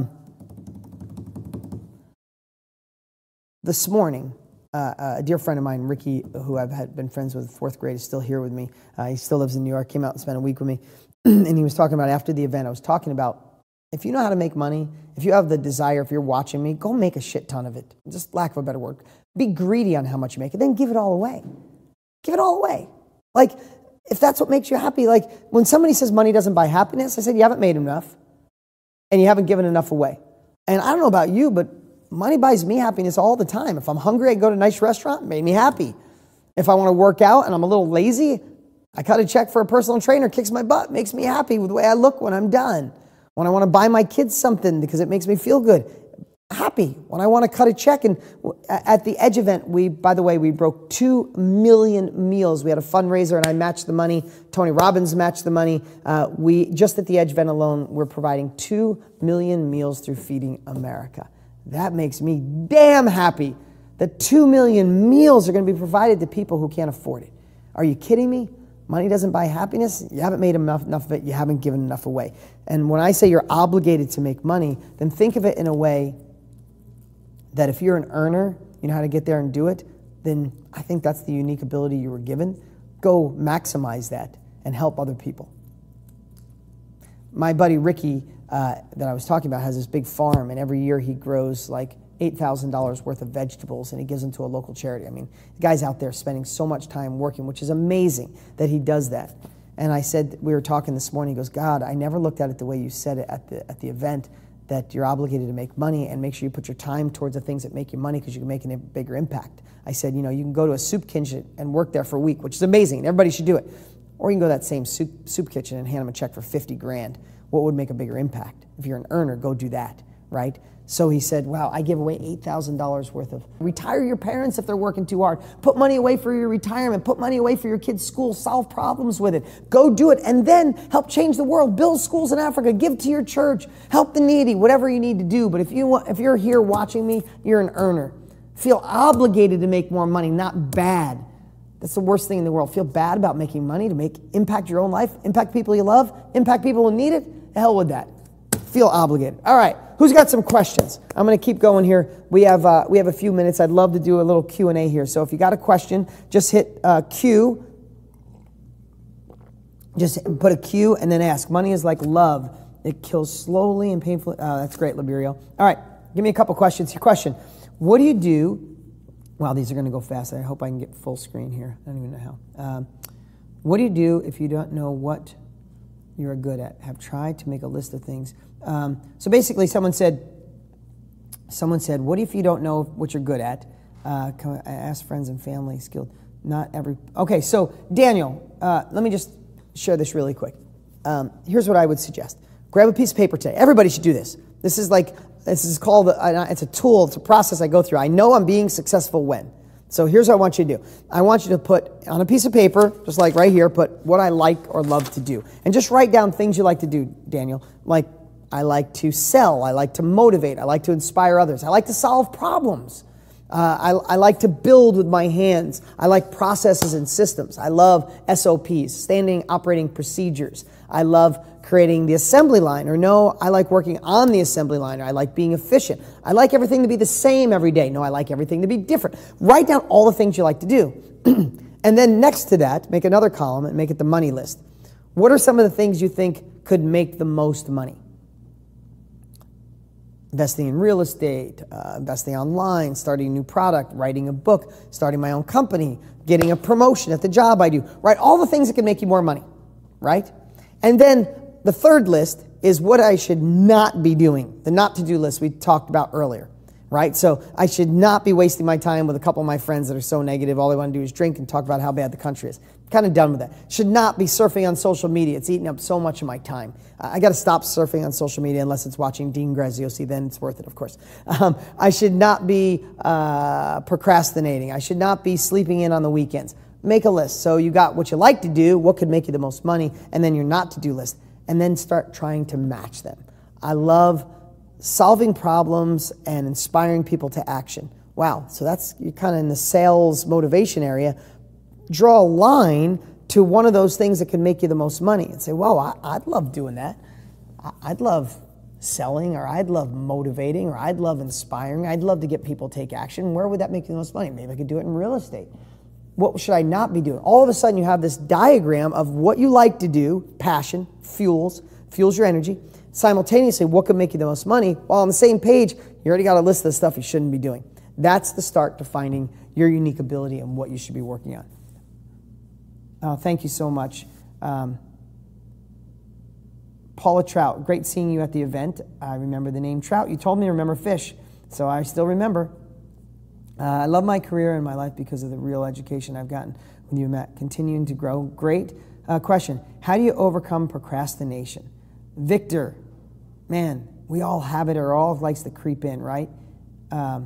This morning, a dear friend of mine, Ricky, who I've been friends with in fourth grade, is still here with me. He still lives in New York, came out and spent a week with me. And he was talking about, after the event, I was talking about, if you know how to make money, if you have the desire, if you're watching me, go make a shit ton of it. Just lack of a better word. Be greedy on how much you make it, then give it all away. Give it all away. Like, if that's what makes you happy, like when somebody says money doesn't buy happiness, I said, you haven't made enough and you haven't given enough away. And I don't know about you, but money buys me happiness all the time. If I'm hungry, I go to a nice restaurant, it made me happy. If I want to work out and I'm a little lazy, I cut a check for a personal trainer, kicks my butt, makes me happy with the way I look when I'm done. When I want to buy my kids something because it makes me feel good, happy. When I want to cut a check, and at the Edge event, we broke 2 million meals. We had a fundraiser and I matched the money. Tony Robbins matched the money. We just at the Edge event alone, we're providing 2 million meals through Feeding America. That makes me damn happy that 2 million meals are going to be provided to people who can't afford it. Are you kidding me? Money doesn't buy happiness. You haven't made enough of it. You haven't given enough away. And when I say you're obligated to make money, then think of it in a way that if you're an earner, you know how to get there and do it, then I think that's the unique ability you were given. Go maximize that and help other people. My buddy Ricky, that I was talking about, has this big farm, and every year he grows like $8,000 worth of vegetables, and he gives them to a local charity. I mean, the guy's out there spending so much time working, which is amazing that he does that. And I said, we were talking this morning, he goes, God, I never looked at it the way you said it at the event, that you're obligated to make money and make sure you put your time towards the things that make you money because you can make a bigger impact. I said, you can go to a soup kitchen and work there for a week, which is amazing, and everybody should do it. Or you can go to that same soup kitchen and hand them a check for 50 grand. What would make a bigger impact? If you're an earner, go do that, right? So he said, wow, I give away $8,000 worth of, retire your parents if they're working too hard. Put money away for your retirement. Put money away for your kids' school. Solve problems with it. Go do it. And then help change the world. Build schools in Africa. Give to your church. Help the needy. Whatever you need to do. But if you're here watching me, you're an earner. Feel obligated to make more money, not bad. That's the worst thing in the world. Feel bad about making money to impact your own life, impact people you love, impact people who need it. The hell with that. Feel obligated. All right. Who's got some questions? I'm going to keep going here. We have a few minutes. I'd love to do a little Q&A here. So if you got a question, just hit Q. Just put a Q and then ask. Money is like love. It kills slowly and painfully. Oh, that's great, Liberio. All right. Give me a couple questions. Your question. What do you do? Wow, these are going to go fast. I hope I can get full screen here. I don't even know how. What do you do if you don't know what you're good at? Have tried to make a list of things. So basically someone said, Someone said, what if you don't know what you're good at? I ask friends and family, skilled. Not every... Okay, so Daniel, let me just share this really quick. Here's what I would suggest. Grab a piece of paper today. Everybody should do this. This is called, it's a tool, it's a process I go through. I know I'm being successful when. So here's what I want you to do. I want you to put on a piece of paper, just like right here, put what I like or love to do. And just write down things you like to do, Daniel. Like, I like to sell. I like to motivate. I like to inspire others. I like to solve problems. I like to build with my hands. I like processes and systems. I love SOPs, standing operating procedures. I love creating the assembly line, or no, I like working on the assembly line, or I like being efficient. I like everything to be the same every day. No, I like everything to be different. Write down all the things you like to do. And then next to that, make another column and make it the money list. What are some of the things you think could make the most money? Investing in real estate, investing online, starting a new product, writing a book, starting my own company, getting a promotion at the job I do. Write all the things that can make you more money, right? And then the third list is what I should not be doing, the not to-do list we talked about earlier, right? So I should not be wasting my time with a couple of my friends that are so negative. All they want to do is drink and talk about how bad the country is. Kind of done with that. Should not be surfing on social media. It's eating up so much of my time. I got to stop surfing on social media unless it's watching Dean Graziosi. Then it's worth it, of course. I should not be procrastinating. I should not be sleeping in on the weekends. Make a list. So you got what you like to do, what could make you the most money, and then your not to-do list. And then start trying to match them. I love solving problems and inspiring people to action. Wow, so you're kind of in the sales motivation area. Draw a line to one of those things that can make you the most money and say, whoa, I'd love doing that. I'd love selling, or I'd love motivating, or I'd love inspiring. I'd love to get people to take action. Where would that make you the most money? Maybe I could do it in real estate. What should I not be doing? All of a sudden you have this diagram of what you like to do, passion, fuels your energy. Simultaneously, what could make you the most money? While on the same page, you already got a list of stuff you shouldn't be doing. That's the start to finding your unique ability and what you should be working on. Thank you so much. Paula Trout, great seeing you at the event. I remember the name Trout. You told me to remember fish, so I still remember. I love my career and my life because of the real education I've gotten with you, Matt. Continuing to grow. Great question. How do you overcome procrastination? Victor, man, we all have it, or all likes to creep in, right? I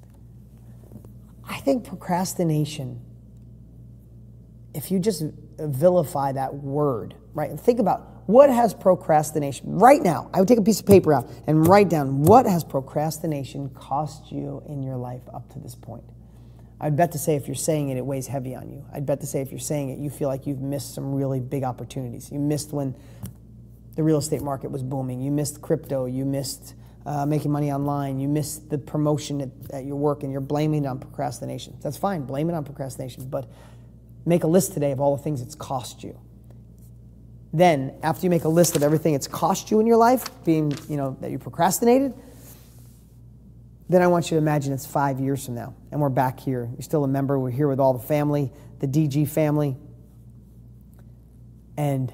think procrastination, if you just vilify that word, right? And think about, what has procrastination, right now, I would take a piece of paper out and write down, what has procrastination cost you in your life up to this point? I'd bet to say if you're saying it, it weighs heavy on you. I'd bet to say if you're saying it, you feel like you've missed some really big opportunities. You missed when the real estate market was booming. You missed crypto. You missed making money online. You missed the promotion at your work, and you're blaming it on procrastination. That's fine. Blame it on procrastination. But make a list today of all the things it's cost you. Then, after you make a list of everything it's cost you in your life, being, that you procrastinated, then I want you to imagine it's 5 years from now, and we're back here. You're still a member. We're here with all the family, the DG family. And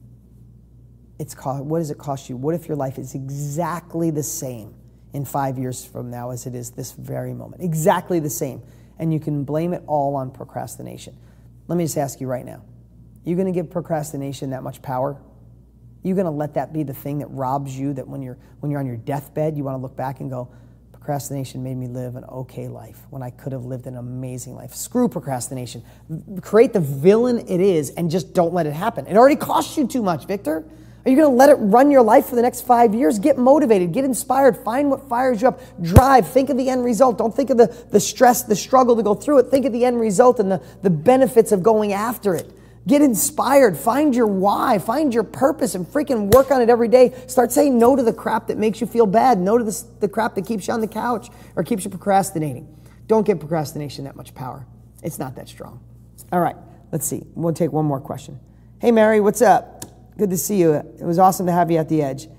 what does it cost you? What if your life is exactly the same in 5 years from now as it is this very moment? Exactly the same. And you can blame it all on procrastination. Let me just ask you right now. You going to give procrastination that much power? You going to let that be the thing that robs you, that when you're on your deathbed, you want to look back and go, procrastination made me live an okay life when I could have lived an amazing life. Screw procrastination. Create the villain it is and just don't let it happen. It already costs you too much, Victor. Are you going to let it run your life for the next 5 years? Get motivated. Get inspired. Find what fires you up. Drive. Think of the end result. Don't think of the stress, the struggle to go through it. Think of the end result and the benefits of going after it. Get inspired. Find your why. Find your purpose and freaking work on it every day. Start saying no to the crap that makes you feel bad. No to the crap that keeps you on the couch or keeps you procrastinating. Don't give procrastination that much power. It's not that strong. All right. Let's see. We'll take one more question. Hey, Mary, what's up? Good to see you. It was awesome to have you at the Edge.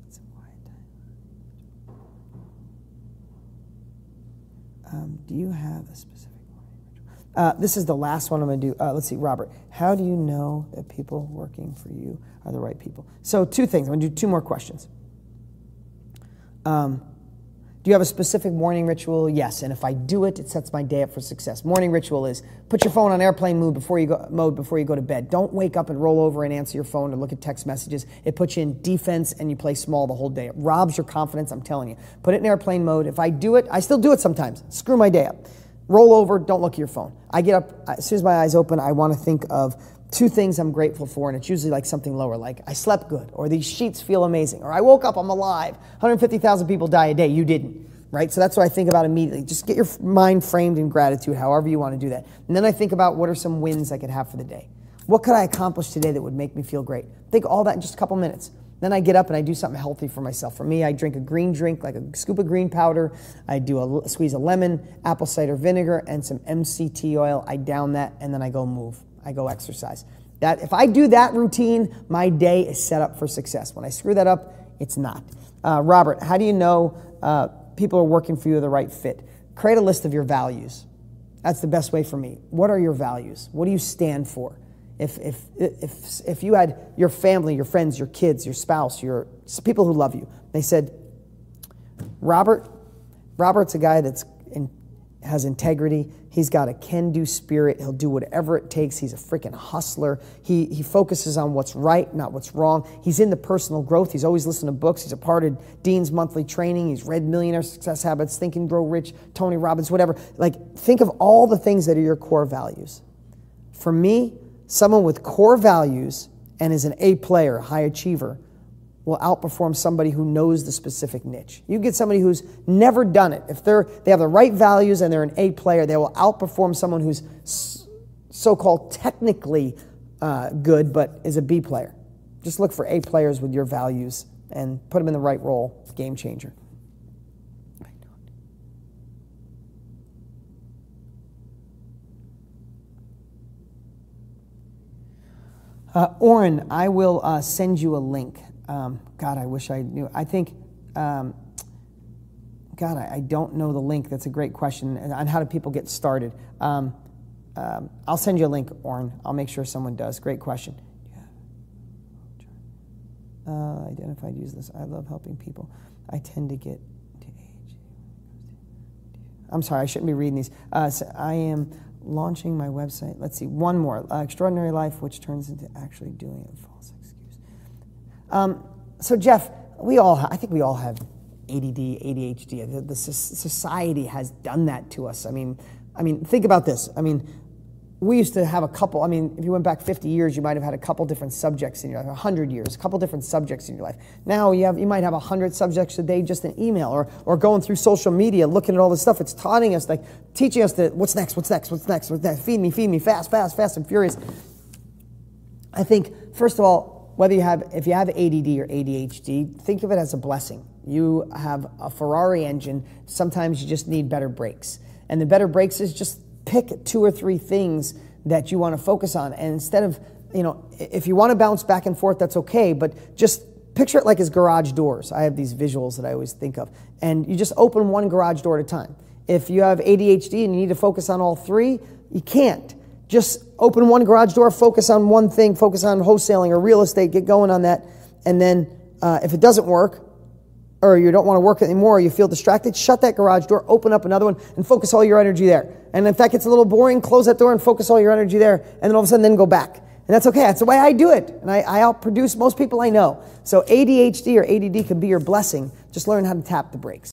Do you have a specific one? This is the last one I'm going to do. Let's see, Robert. How do you know that people working for you are the right people? So 2 things. I'm going to do 2 more questions. Do you have a specific morning ritual? Yes, and if I do it, it sets my day up for success. Morning ritual is put your phone on airplane mode before you go to bed. Don't wake up and roll over and answer your phone or look at text messages. It puts you in defense and you play small the whole day. It robs your confidence, I'm telling you. Put it in airplane mode. If I do it, I still do it sometimes. Screw my day up. Roll over, don't look at your phone. I get up, as soon as my eyes open, I want to think of 2 things I'm grateful for, and it's usually like something lower, like I slept good, or these sheets feel amazing, or I woke up, I'm alive. 150,000 people die a day, you didn't, right? So that's what I think about immediately. Just get your mind framed in gratitude, however you want to do that. And then I think about what are some wins I could have for the day. What could I accomplish today that would make me feel great? Think all that in just a couple minutes. Then I get up and I do something healthy for myself. For me, I drink a green drink, like a scoop of green powder. I do a squeeze of lemon, apple cider vinegar, and some MCT oil. I down that, and then I go move. I go exercise. If I do that routine, my day is set up for success. When I screw that up, it's not. Robert, how do you know people are working for you the right fit? Create a list of your values. That's the best way for me. What are your values? What do you stand for? If you had your family, your friends, your kids, your spouse, your people who love you, they said, Robert's a guy has integrity. He's got a can-do spirit. He'll do whatever it takes. He's a freaking hustler. He focuses on what's right, not what's wrong. He's into personal growth. He's always listened to books. He's a part of Dean's monthly training. He's read Millionaire Success Habits, Think and Grow Rich, Tony Robbins, whatever. Like, think of all the things that are your core values. For me, someone with core values and is an A player, high achiever, will outperform somebody who knows the specific niche. You get somebody who's never done it. If they have the right values and they're an A player, they will outperform someone who's so-called technically good but is a B player. Just look for A players with your values and put them in the right role. Game changer. Oren, I will send you a link. God, I wish I knew. I think, God, I don't know the link. That's a great question. On how do people get started? I'll send you a link, Oren. I'll make sure someone does. Great question. Identified useless. I love helping people. I tend to get to age. I'm sorry, I shouldn't be reading these. So I am launching my website. Let's see, one more. Extraordinary Life, which turns into actually doing it. False excuse. So Jeff, I think we all have ADD, ADHD. The society has done that to us. I mean, think about this. We used to have a couple. If you went back 50 years, you might have had a couple different subjects in your life. 100 years, a couple different subjects in your life. Now you might have 100 subjects a day just in email or going through social media, looking at all this stuff. It's teaching us that what's next. Feed me, fast and furious. I think, first of all, if you have ADD or ADHD, think of it as a blessing. You have a Ferrari engine. Sometimes you just need better brakes. And the better brakes is just pick 2 or 3 things that you want to focus on. And instead of, if you want to bounce back and forth, that's okay. But just picture it like as garage doors. I have these visuals that I always think of. And you just open one garage door at a time. If you have ADHD and you need to focus on all 3, you can't. Just open one garage door, focus on one thing, focus on wholesaling or real estate, get going on that. And then if it doesn't work, or you don't want to work anymore, or you feel distracted, shut that garage door, open up another one, and focus all your energy there. And if that gets a little boring, close that door and focus all your energy there, and then all of a sudden then go back. And that's okay. That's the way I do it. And I outproduce most people I know. So ADHD or ADD can be your blessing. Just learn how to tap the brakes.